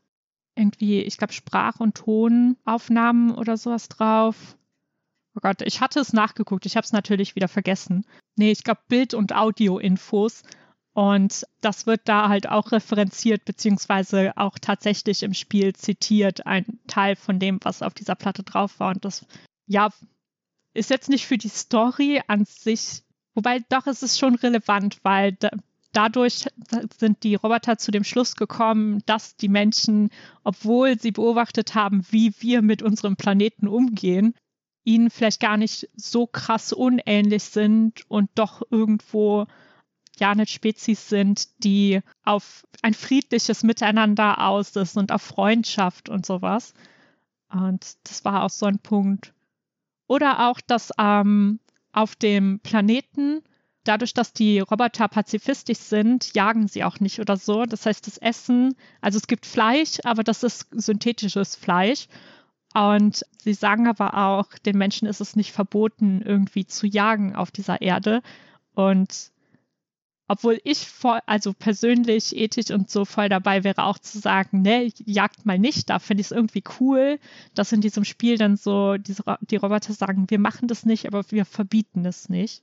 Speaker 3: und Tonaufnahmen oder sowas drauf. Oh Gott, ich hatte es nachgeguckt, ich habe es natürlich wieder vergessen. Nee, ich glaube Bild- und Audio-Infos. Und das wird da halt auch referenziert, beziehungsweise auch tatsächlich im Spiel zitiert, ein Teil von dem, was auf dieser Platte drauf war. Und das, ja, ist jetzt nicht für die Story an sich, wobei doch ist es schon relevant, weil dadurch sind die Roboter zu dem Schluss gekommen, dass die Menschen, obwohl sie beobachtet haben, wie wir mit unserem Planeten umgehen, ihnen vielleicht gar nicht so krass unähnlich sind und doch irgendwo ja eine Spezies sind, die auf ein friedliches Miteinander aus ist und auf Freundschaft und sowas. Und das war auch so ein Punkt. Oder auch, dass auf dem Planeten, dadurch, dass die Roboter pazifistisch sind, jagen sie auch nicht oder so. Das heißt, das Essen, also es gibt Fleisch, aber das ist synthetisches Fleisch. Und sie sagen aber auch, den Menschen ist es nicht verboten, irgendwie zu jagen auf dieser Erde. Und obwohl ich also persönlich, ethisch und so voll dabei wäre, auch zu sagen, ne, jagt mal nicht, da finde ich es irgendwie cool, dass in diesem Spiel dann so die Roboter sagen, wir machen das nicht, aber wir verbieten es nicht.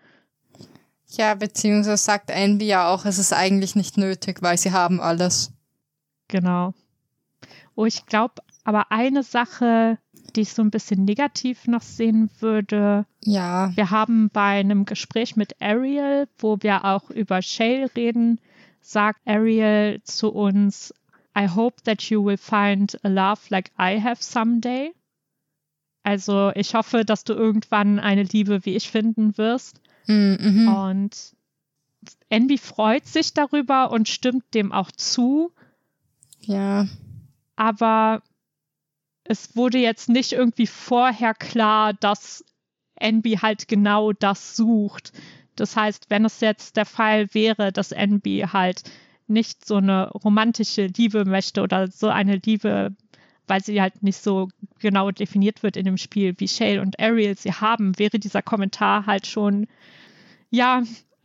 Speaker 2: Ja, beziehungsweise sagt Envy ja auch, es ist eigentlich nicht nötig, weil sie haben alles.
Speaker 3: Genau. Oh, ich glaube, aber eine Sache, die ich so ein bisschen negativ noch sehen würde.
Speaker 2: Ja.
Speaker 3: Wir haben bei einem Gespräch mit Ariel, wo wir auch über Shale reden, sagt Ariel zu uns, I hope that you will find a love like I have someday. Also ich hoffe, dass du irgendwann eine Liebe wie ich finden wirst.
Speaker 2: Mhm.
Speaker 3: Und Envy freut sich darüber und stimmt dem auch zu.
Speaker 2: Ja.
Speaker 3: Aber es wurde jetzt nicht irgendwie vorher klar, dass Envy halt genau das sucht. Das heißt, wenn es jetzt der Fall wäre, dass Envy halt nicht so eine romantische Liebe möchte oder so eine Liebe, weil sie halt nicht so genau definiert wird in dem Spiel, wie Shale und Ariel sie haben, wäre dieser Kommentar halt schon, ja,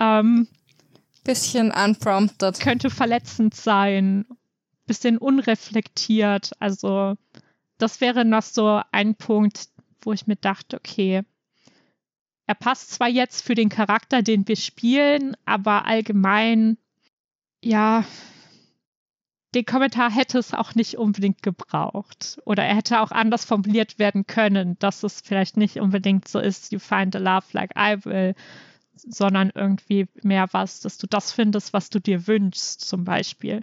Speaker 2: bisschen unprompted.
Speaker 3: Könnte verletzend sein, bisschen unreflektiert. Also das wäre noch so ein Punkt, wo ich mir dachte, okay, er passt zwar jetzt für den Charakter, den wir spielen, aber allgemein, ja, den Kommentar hätte es auch nicht unbedingt gebraucht. Oder er hätte auch anders formuliert werden können, dass es vielleicht nicht unbedingt so ist, you find a love like I will, sondern irgendwie mehr was, dass du das findest, was du dir wünschst, zum Beispiel.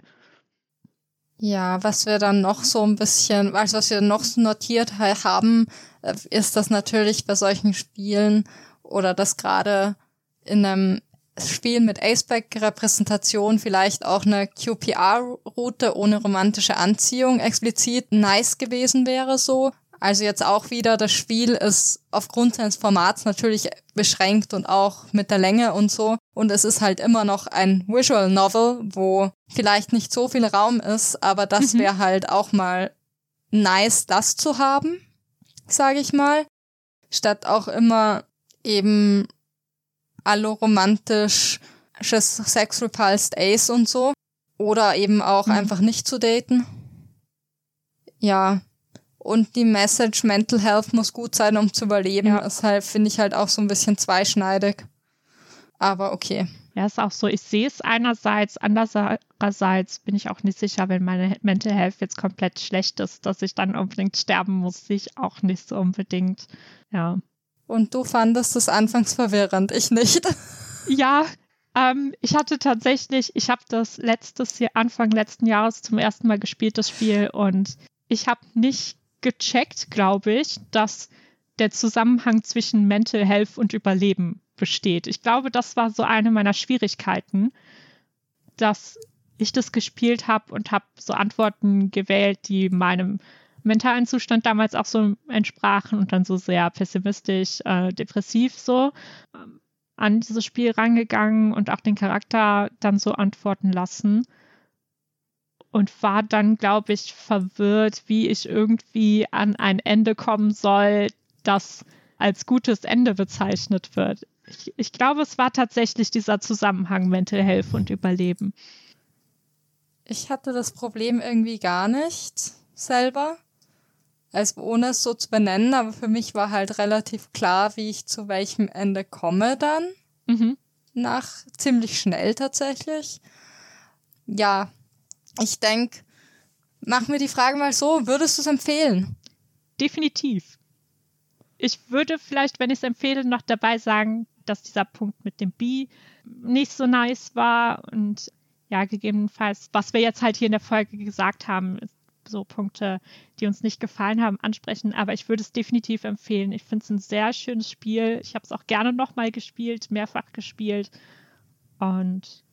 Speaker 2: Ja, was wir dann noch so ein bisschen, also was wir noch notiert haben, ist, dass natürlich bei solchen Spielen oder dass gerade in einem Spiel mit Aceback-Repräsentation vielleicht auch eine QPR-Route ohne romantische Anziehung explizit nice gewesen wäre so. Also jetzt auch wieder, das Spiel ist aufgrund seines Formats natürlich beschränkt und auch mit der Länge und so. Und es ist halt immer noch ein Visual Novel, wo vielleicht nicht so viel Raum ist, aber das wäre halt auch mal nice, das zu haben, sage ich mal. Statt auch immer eben alloromantisches Sex Repulsed Ace und so. Oder eben auch einfach nicht zu daten. Ja. Und die Message Mental Health muss gut sein, um zu überleben.
Speaker 3: Ja.
Speaker 2: Das halt, finde ich halt auch so ein bisschen zweischneidig. Aber okay.
Speaker 3: Ja, ist auch so. Ich sehe es einerseits, andererseits bin ich auch nicht sicher, wenn meine Mental Health jetzt komplett schlecht ist, dass ich dann unbedingt sterben muss. Sehe ich auch nicht so unbedingt. Ja.
Speaker 2: Und du fandest es anfangs verwirrend, ich nicht.
Speaker 3: Ja, ich habe das Anfang letzten Jahres zum ersten Mal gespielt, das Spiel, und ich habe nicht gecheckt, glaube ich, dass der Zusammenhang zwischen Mental Health und Überleben besteht. Ich glaube, das war so eine meiner Schwierigkeiten, dass ich das gespielt habe und habe so Antworten gewählt, die meinem mentalen Zustand damals auch so entsprachen und dann so sehr pessimistisch, depressiv so. an dieses Spiel rangegangen und auch den Charakter dann so antworten lassen und war dann, glaube ich, verwirrt, wie ich irgendwie an ein Ende kommen soll, das als gutes Ende bezeichnet wird. Ich glaube, es war tatsächlich dieser Zusammenhang Mental Health und Überleben.
Speaker 2: Ich hatte das Problem irgendwie gar nicht selber, also ohne es so zu benennen, aber für mich war halt relativ klar, wie ich zu welchem Ende komme dann. Nach ziemlich schnell tatsächlich. Ja, ich denke, mach mir die Frage mal so, würdest du es empfehlen?
Speaker 3: Definitiv. Ich würde vielleicht, wenn ich es empfehle, noch dabei sagen, dass dieser Punkt mit dem B nicht so nice war und ja, gegebenenfalls, was wir jetzt halt hier in der Folge gesagt haben, ist so Punkte, die uns nicht gefallen haben, ansprechen, aber ich würde es definitiv empfehlen. Ich finde es ein sehr schönes Spiel. Ich habe es auch gerne nochmal gespielt, mehrfach gespielt und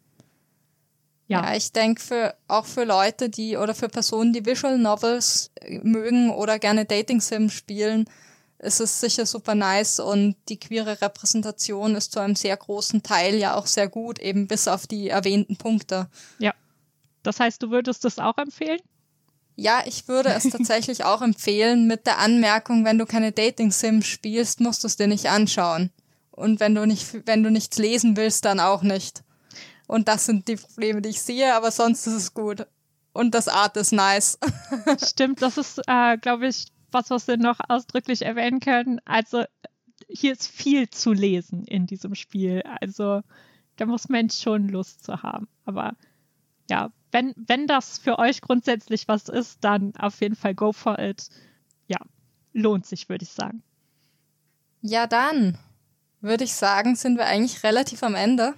Speaker 3: ja,
Speaker 2: ich denke, auch für Leute, oder für Personen, die Visual Novels mögen oder gerne Dating Sim spielen, ist es sicher super nice und die queere Repräsentation ist zu einem sehr großen Teil ja auch sehr gut, eben bis auf die erwähnten Punkte.
Speaker 3: Ja, das heißt, du würdest es auch empfehlen?
Speaker 2: Ja, ich würde es tatsächlich auch empfehlen, mit der Anmerkung, wenn du keine Dating-Sim spielst, musst du es dir nicht anschauen. Und wenn du nichts lesen willst, dann auch nicht. Und das sind die Probleme, die ich sehe, aber sonst ist es gut. Und das Art ist nice.
Speaker 3: Stimmt, das ist, glaube ich, was wir noch ausdrücklich erwähnen können. Also hier ist viel zu lesen in diesem Spiel. Also da muss man schon Lust zu haben. Aber ja, wenn das für euch grundsätzlich was ist, dann auf jeden Fall go for it. Ja, lohnt sich, würde ich sagen.
Speaker 2: Ja, dann würde ich sagen, sind wir eigentlich relativ am Ende.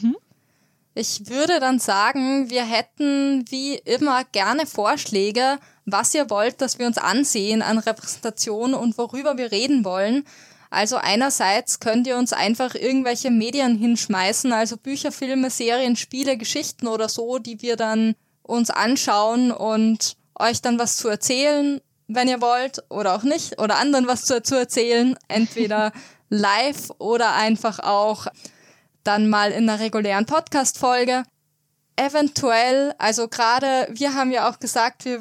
Speaker 2: Ich würde dann sagen, wir hätten wie immer gerne Vorschläge, was ihr wollt, dass wir uns ansehen an Repräsentation und worüber wir reden wollen. Also einerseits könnt ihr uns einfach irgendwelche Medien hinschmeißen, also Bücher, Filme, Serien, Spiele, Geschichten oder so, die wir dann uns anschauen und euch dann was zu erzählen, wenn ihr wollt, oder auch nicht, oder anderen was zu erzählen, entweder live oder einfach auch dann mal in einer regulären Podcast-Folge. Eventuell, also gerade, wir haben ja auch gesagt, wir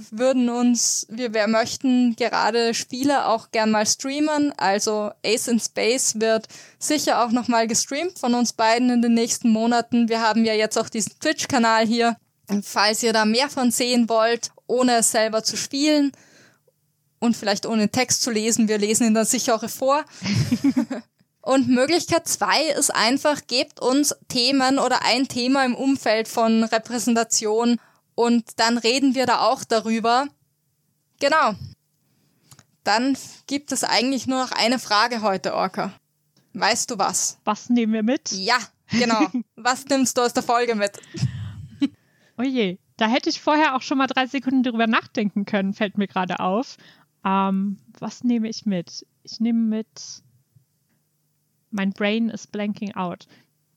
Speaker 2: möchten gerade Spiele auch gern mal streamen, also Ace in Space wird sicher auch nochmal gestreamt von uns beiden in den nächsten Monaten. Wir haben ja jetzt auch diesen Twitch-Kanal hier, falls ihr da mehr von sehen wollt, ohne es selber zu spielen und vielleicht ohne Text zu lesen, wir lesen ihn dann sicher auch vor. Und Möglichkeit 2 ist einfach, gebt uns Themen oder ein Thema im Umfeld von Repräsentation und dann reden wir da auch darüber. Genau. Dann gibt es eigentlich nur noch eine Frage heute, Orca. Weißt du was?
Speaker 3: Was nehmen wir mit?
Speaker 2: Ja, genau. Was nimmst du aus der Folge mit?
Speaker 3: Oh je, da hätte ich vorher auch schon mal 3 Sekunden drüber nachdenken können, fällt mir gerade auf. Was nehme ich mit? Ich nehme mit... Mein Brain is blanking out.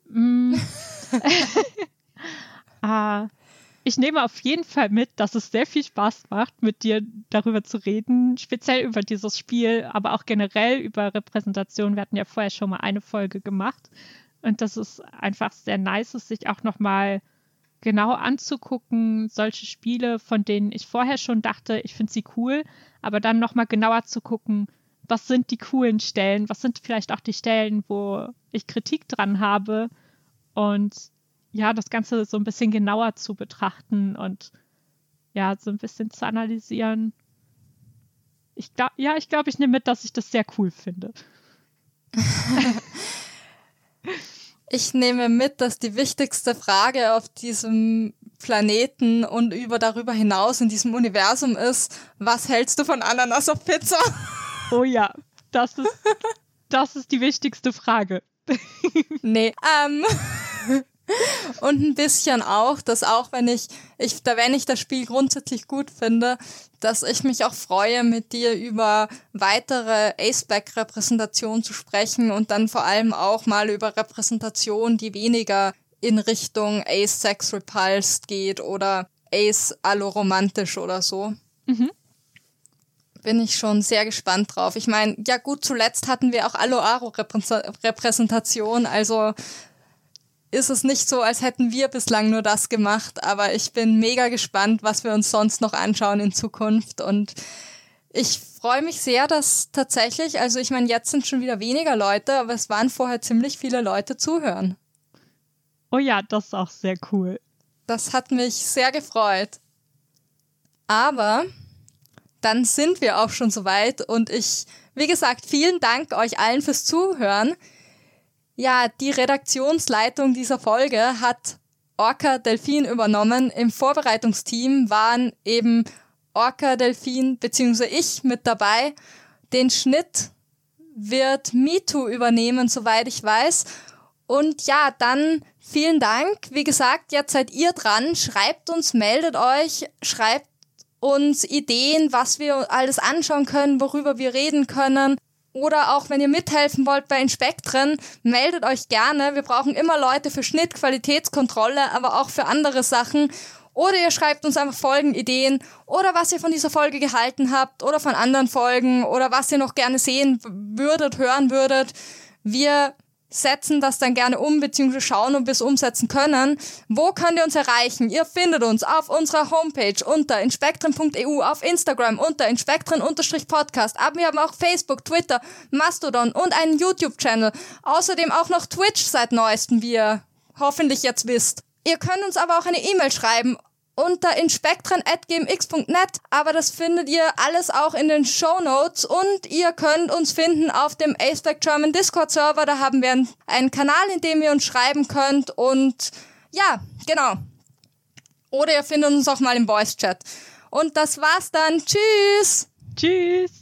Speaker 3: Ich nehme auf jeden Fall mit, dass es sehr viel Spaß macht, mit dir darüber zu reden, speziell über dieses Spiel, aber auch generell über Repräsentation. Wir hatten ja vorher schon mal eine Folge gemacht und das ist einfach sehr nice, sich auch nochmal genau anzugucken, solche Spiele, von denen ich vorher schon dachte, ich finde sie cool, aber dann nochmal genauer zu gucken, was sind die coolen Stellen, was sind vielleicht auch die Stellen, wo ich Kritik dran habe und ja, das Ganze so ein bisschen genauer zu betrachten und ja, so ein bisschen zu analysieren. Ich glaube, ich nehme mit, dass ich das sehr cool finde.
Speaker 2: Ich nehme mit, dass die wichtigste Frage auf diesem Planeten und darüber hinaus in diesem Universum ist, was hältst du von Ananas auf Pizza?
Speaker 3: Oh ja, das ist die wichtigste Frage.
Speaker 2: Nee, und ein bisschen auch, dass auch wenn ich das Spiel grundsätzlich gut finde, dass ich mich auch freue, mit dir über weitere Aceback-Repräsentationen zu sprechen und dann vor allem auch mal über Repräsentation, die weniger in Richtung Ace Sex Repulsed geht oder Ace alloromantisch oder so. Bin ich schon sehr gespannt drauf. Ich meine, ja gut, zuletzt hatten wir auch Aloaro-Repräsentation, also ist es nicht so, als hätten wir bislang nur das gemacht, aber ich bin mega gespannt, was wir uns sonst noch anschauen in Zukunft und ich freue mich sehr, dass tatsächlich, also ich meine, jetzt sind schon wieder weniger Leute, aber es waren vorher ziemlich viele Leute zuhören.
Speaker 3: Oh ja, das ist auch sehr cool.
Speaker 2: Das hat mich sehr gefreut. Aber dann sind wir auch schon soweit und wie gesagt, vielen Dank euch allen fürs Zuhören. Ja, die Redaktionsleitung dieser Folge hat Orca Delfin übernommen. Im Vorbereitungsteam waren eben Orca Delfin bzw. ich mit dabei. Den Schnitt wird MeToo übernehmen, soweit ich weiß. Und ja, dann vielen Dank. Wie gesagt, jetzt seid ihr dran. Schreibt uns, meldet euch, schreibt uns Ideen, was wir alles anschauen können, worüber wir reden können. Oder auch, wenn ihr mithelfen wollt bei Inspektren, meldet euch gerne. Wir brauchen immer Leute für Schnitt, Qualitätskontrolle, aber auch für andere Sachen. Oder ihr schreibt uns einfach Folgenideen oder was ihr von dieser Folge gehalten habt oder von anderen Folgen oder was ihr noch gerne sehen würdet, hören würdet. Wir setzen das dann gerne um, beziehungsweise schauen, ob wir es umsetzen können. Wo könnt ihr uns erreichen? Ihr findet uns auf unserer Homepage unter inspektren.eu, auf Instagram unter inspektren_podcast. Aber wir haben auch Facebook, Twitter, Mastodon und einen YouTube-Channel. Außerdem auch noch Twitch seit neuestem, wie ihr hoffentlich jetzt wisst. Ihr könnt uns aber auch eine E-Mail schreiben unter inspektren@gmx.net, aber das findet ihr alles auch in den Shownotes und ihr könnt uns finden auf dem Aspec German Discord Server, da haben wir einen Kanal, in dem ihr uns schreiben könnt und ja, genau. Oder ihr findet uns auch mal im Voice Chat. Und das war's dann. Tschüss!
Speaker 3: Tschüss!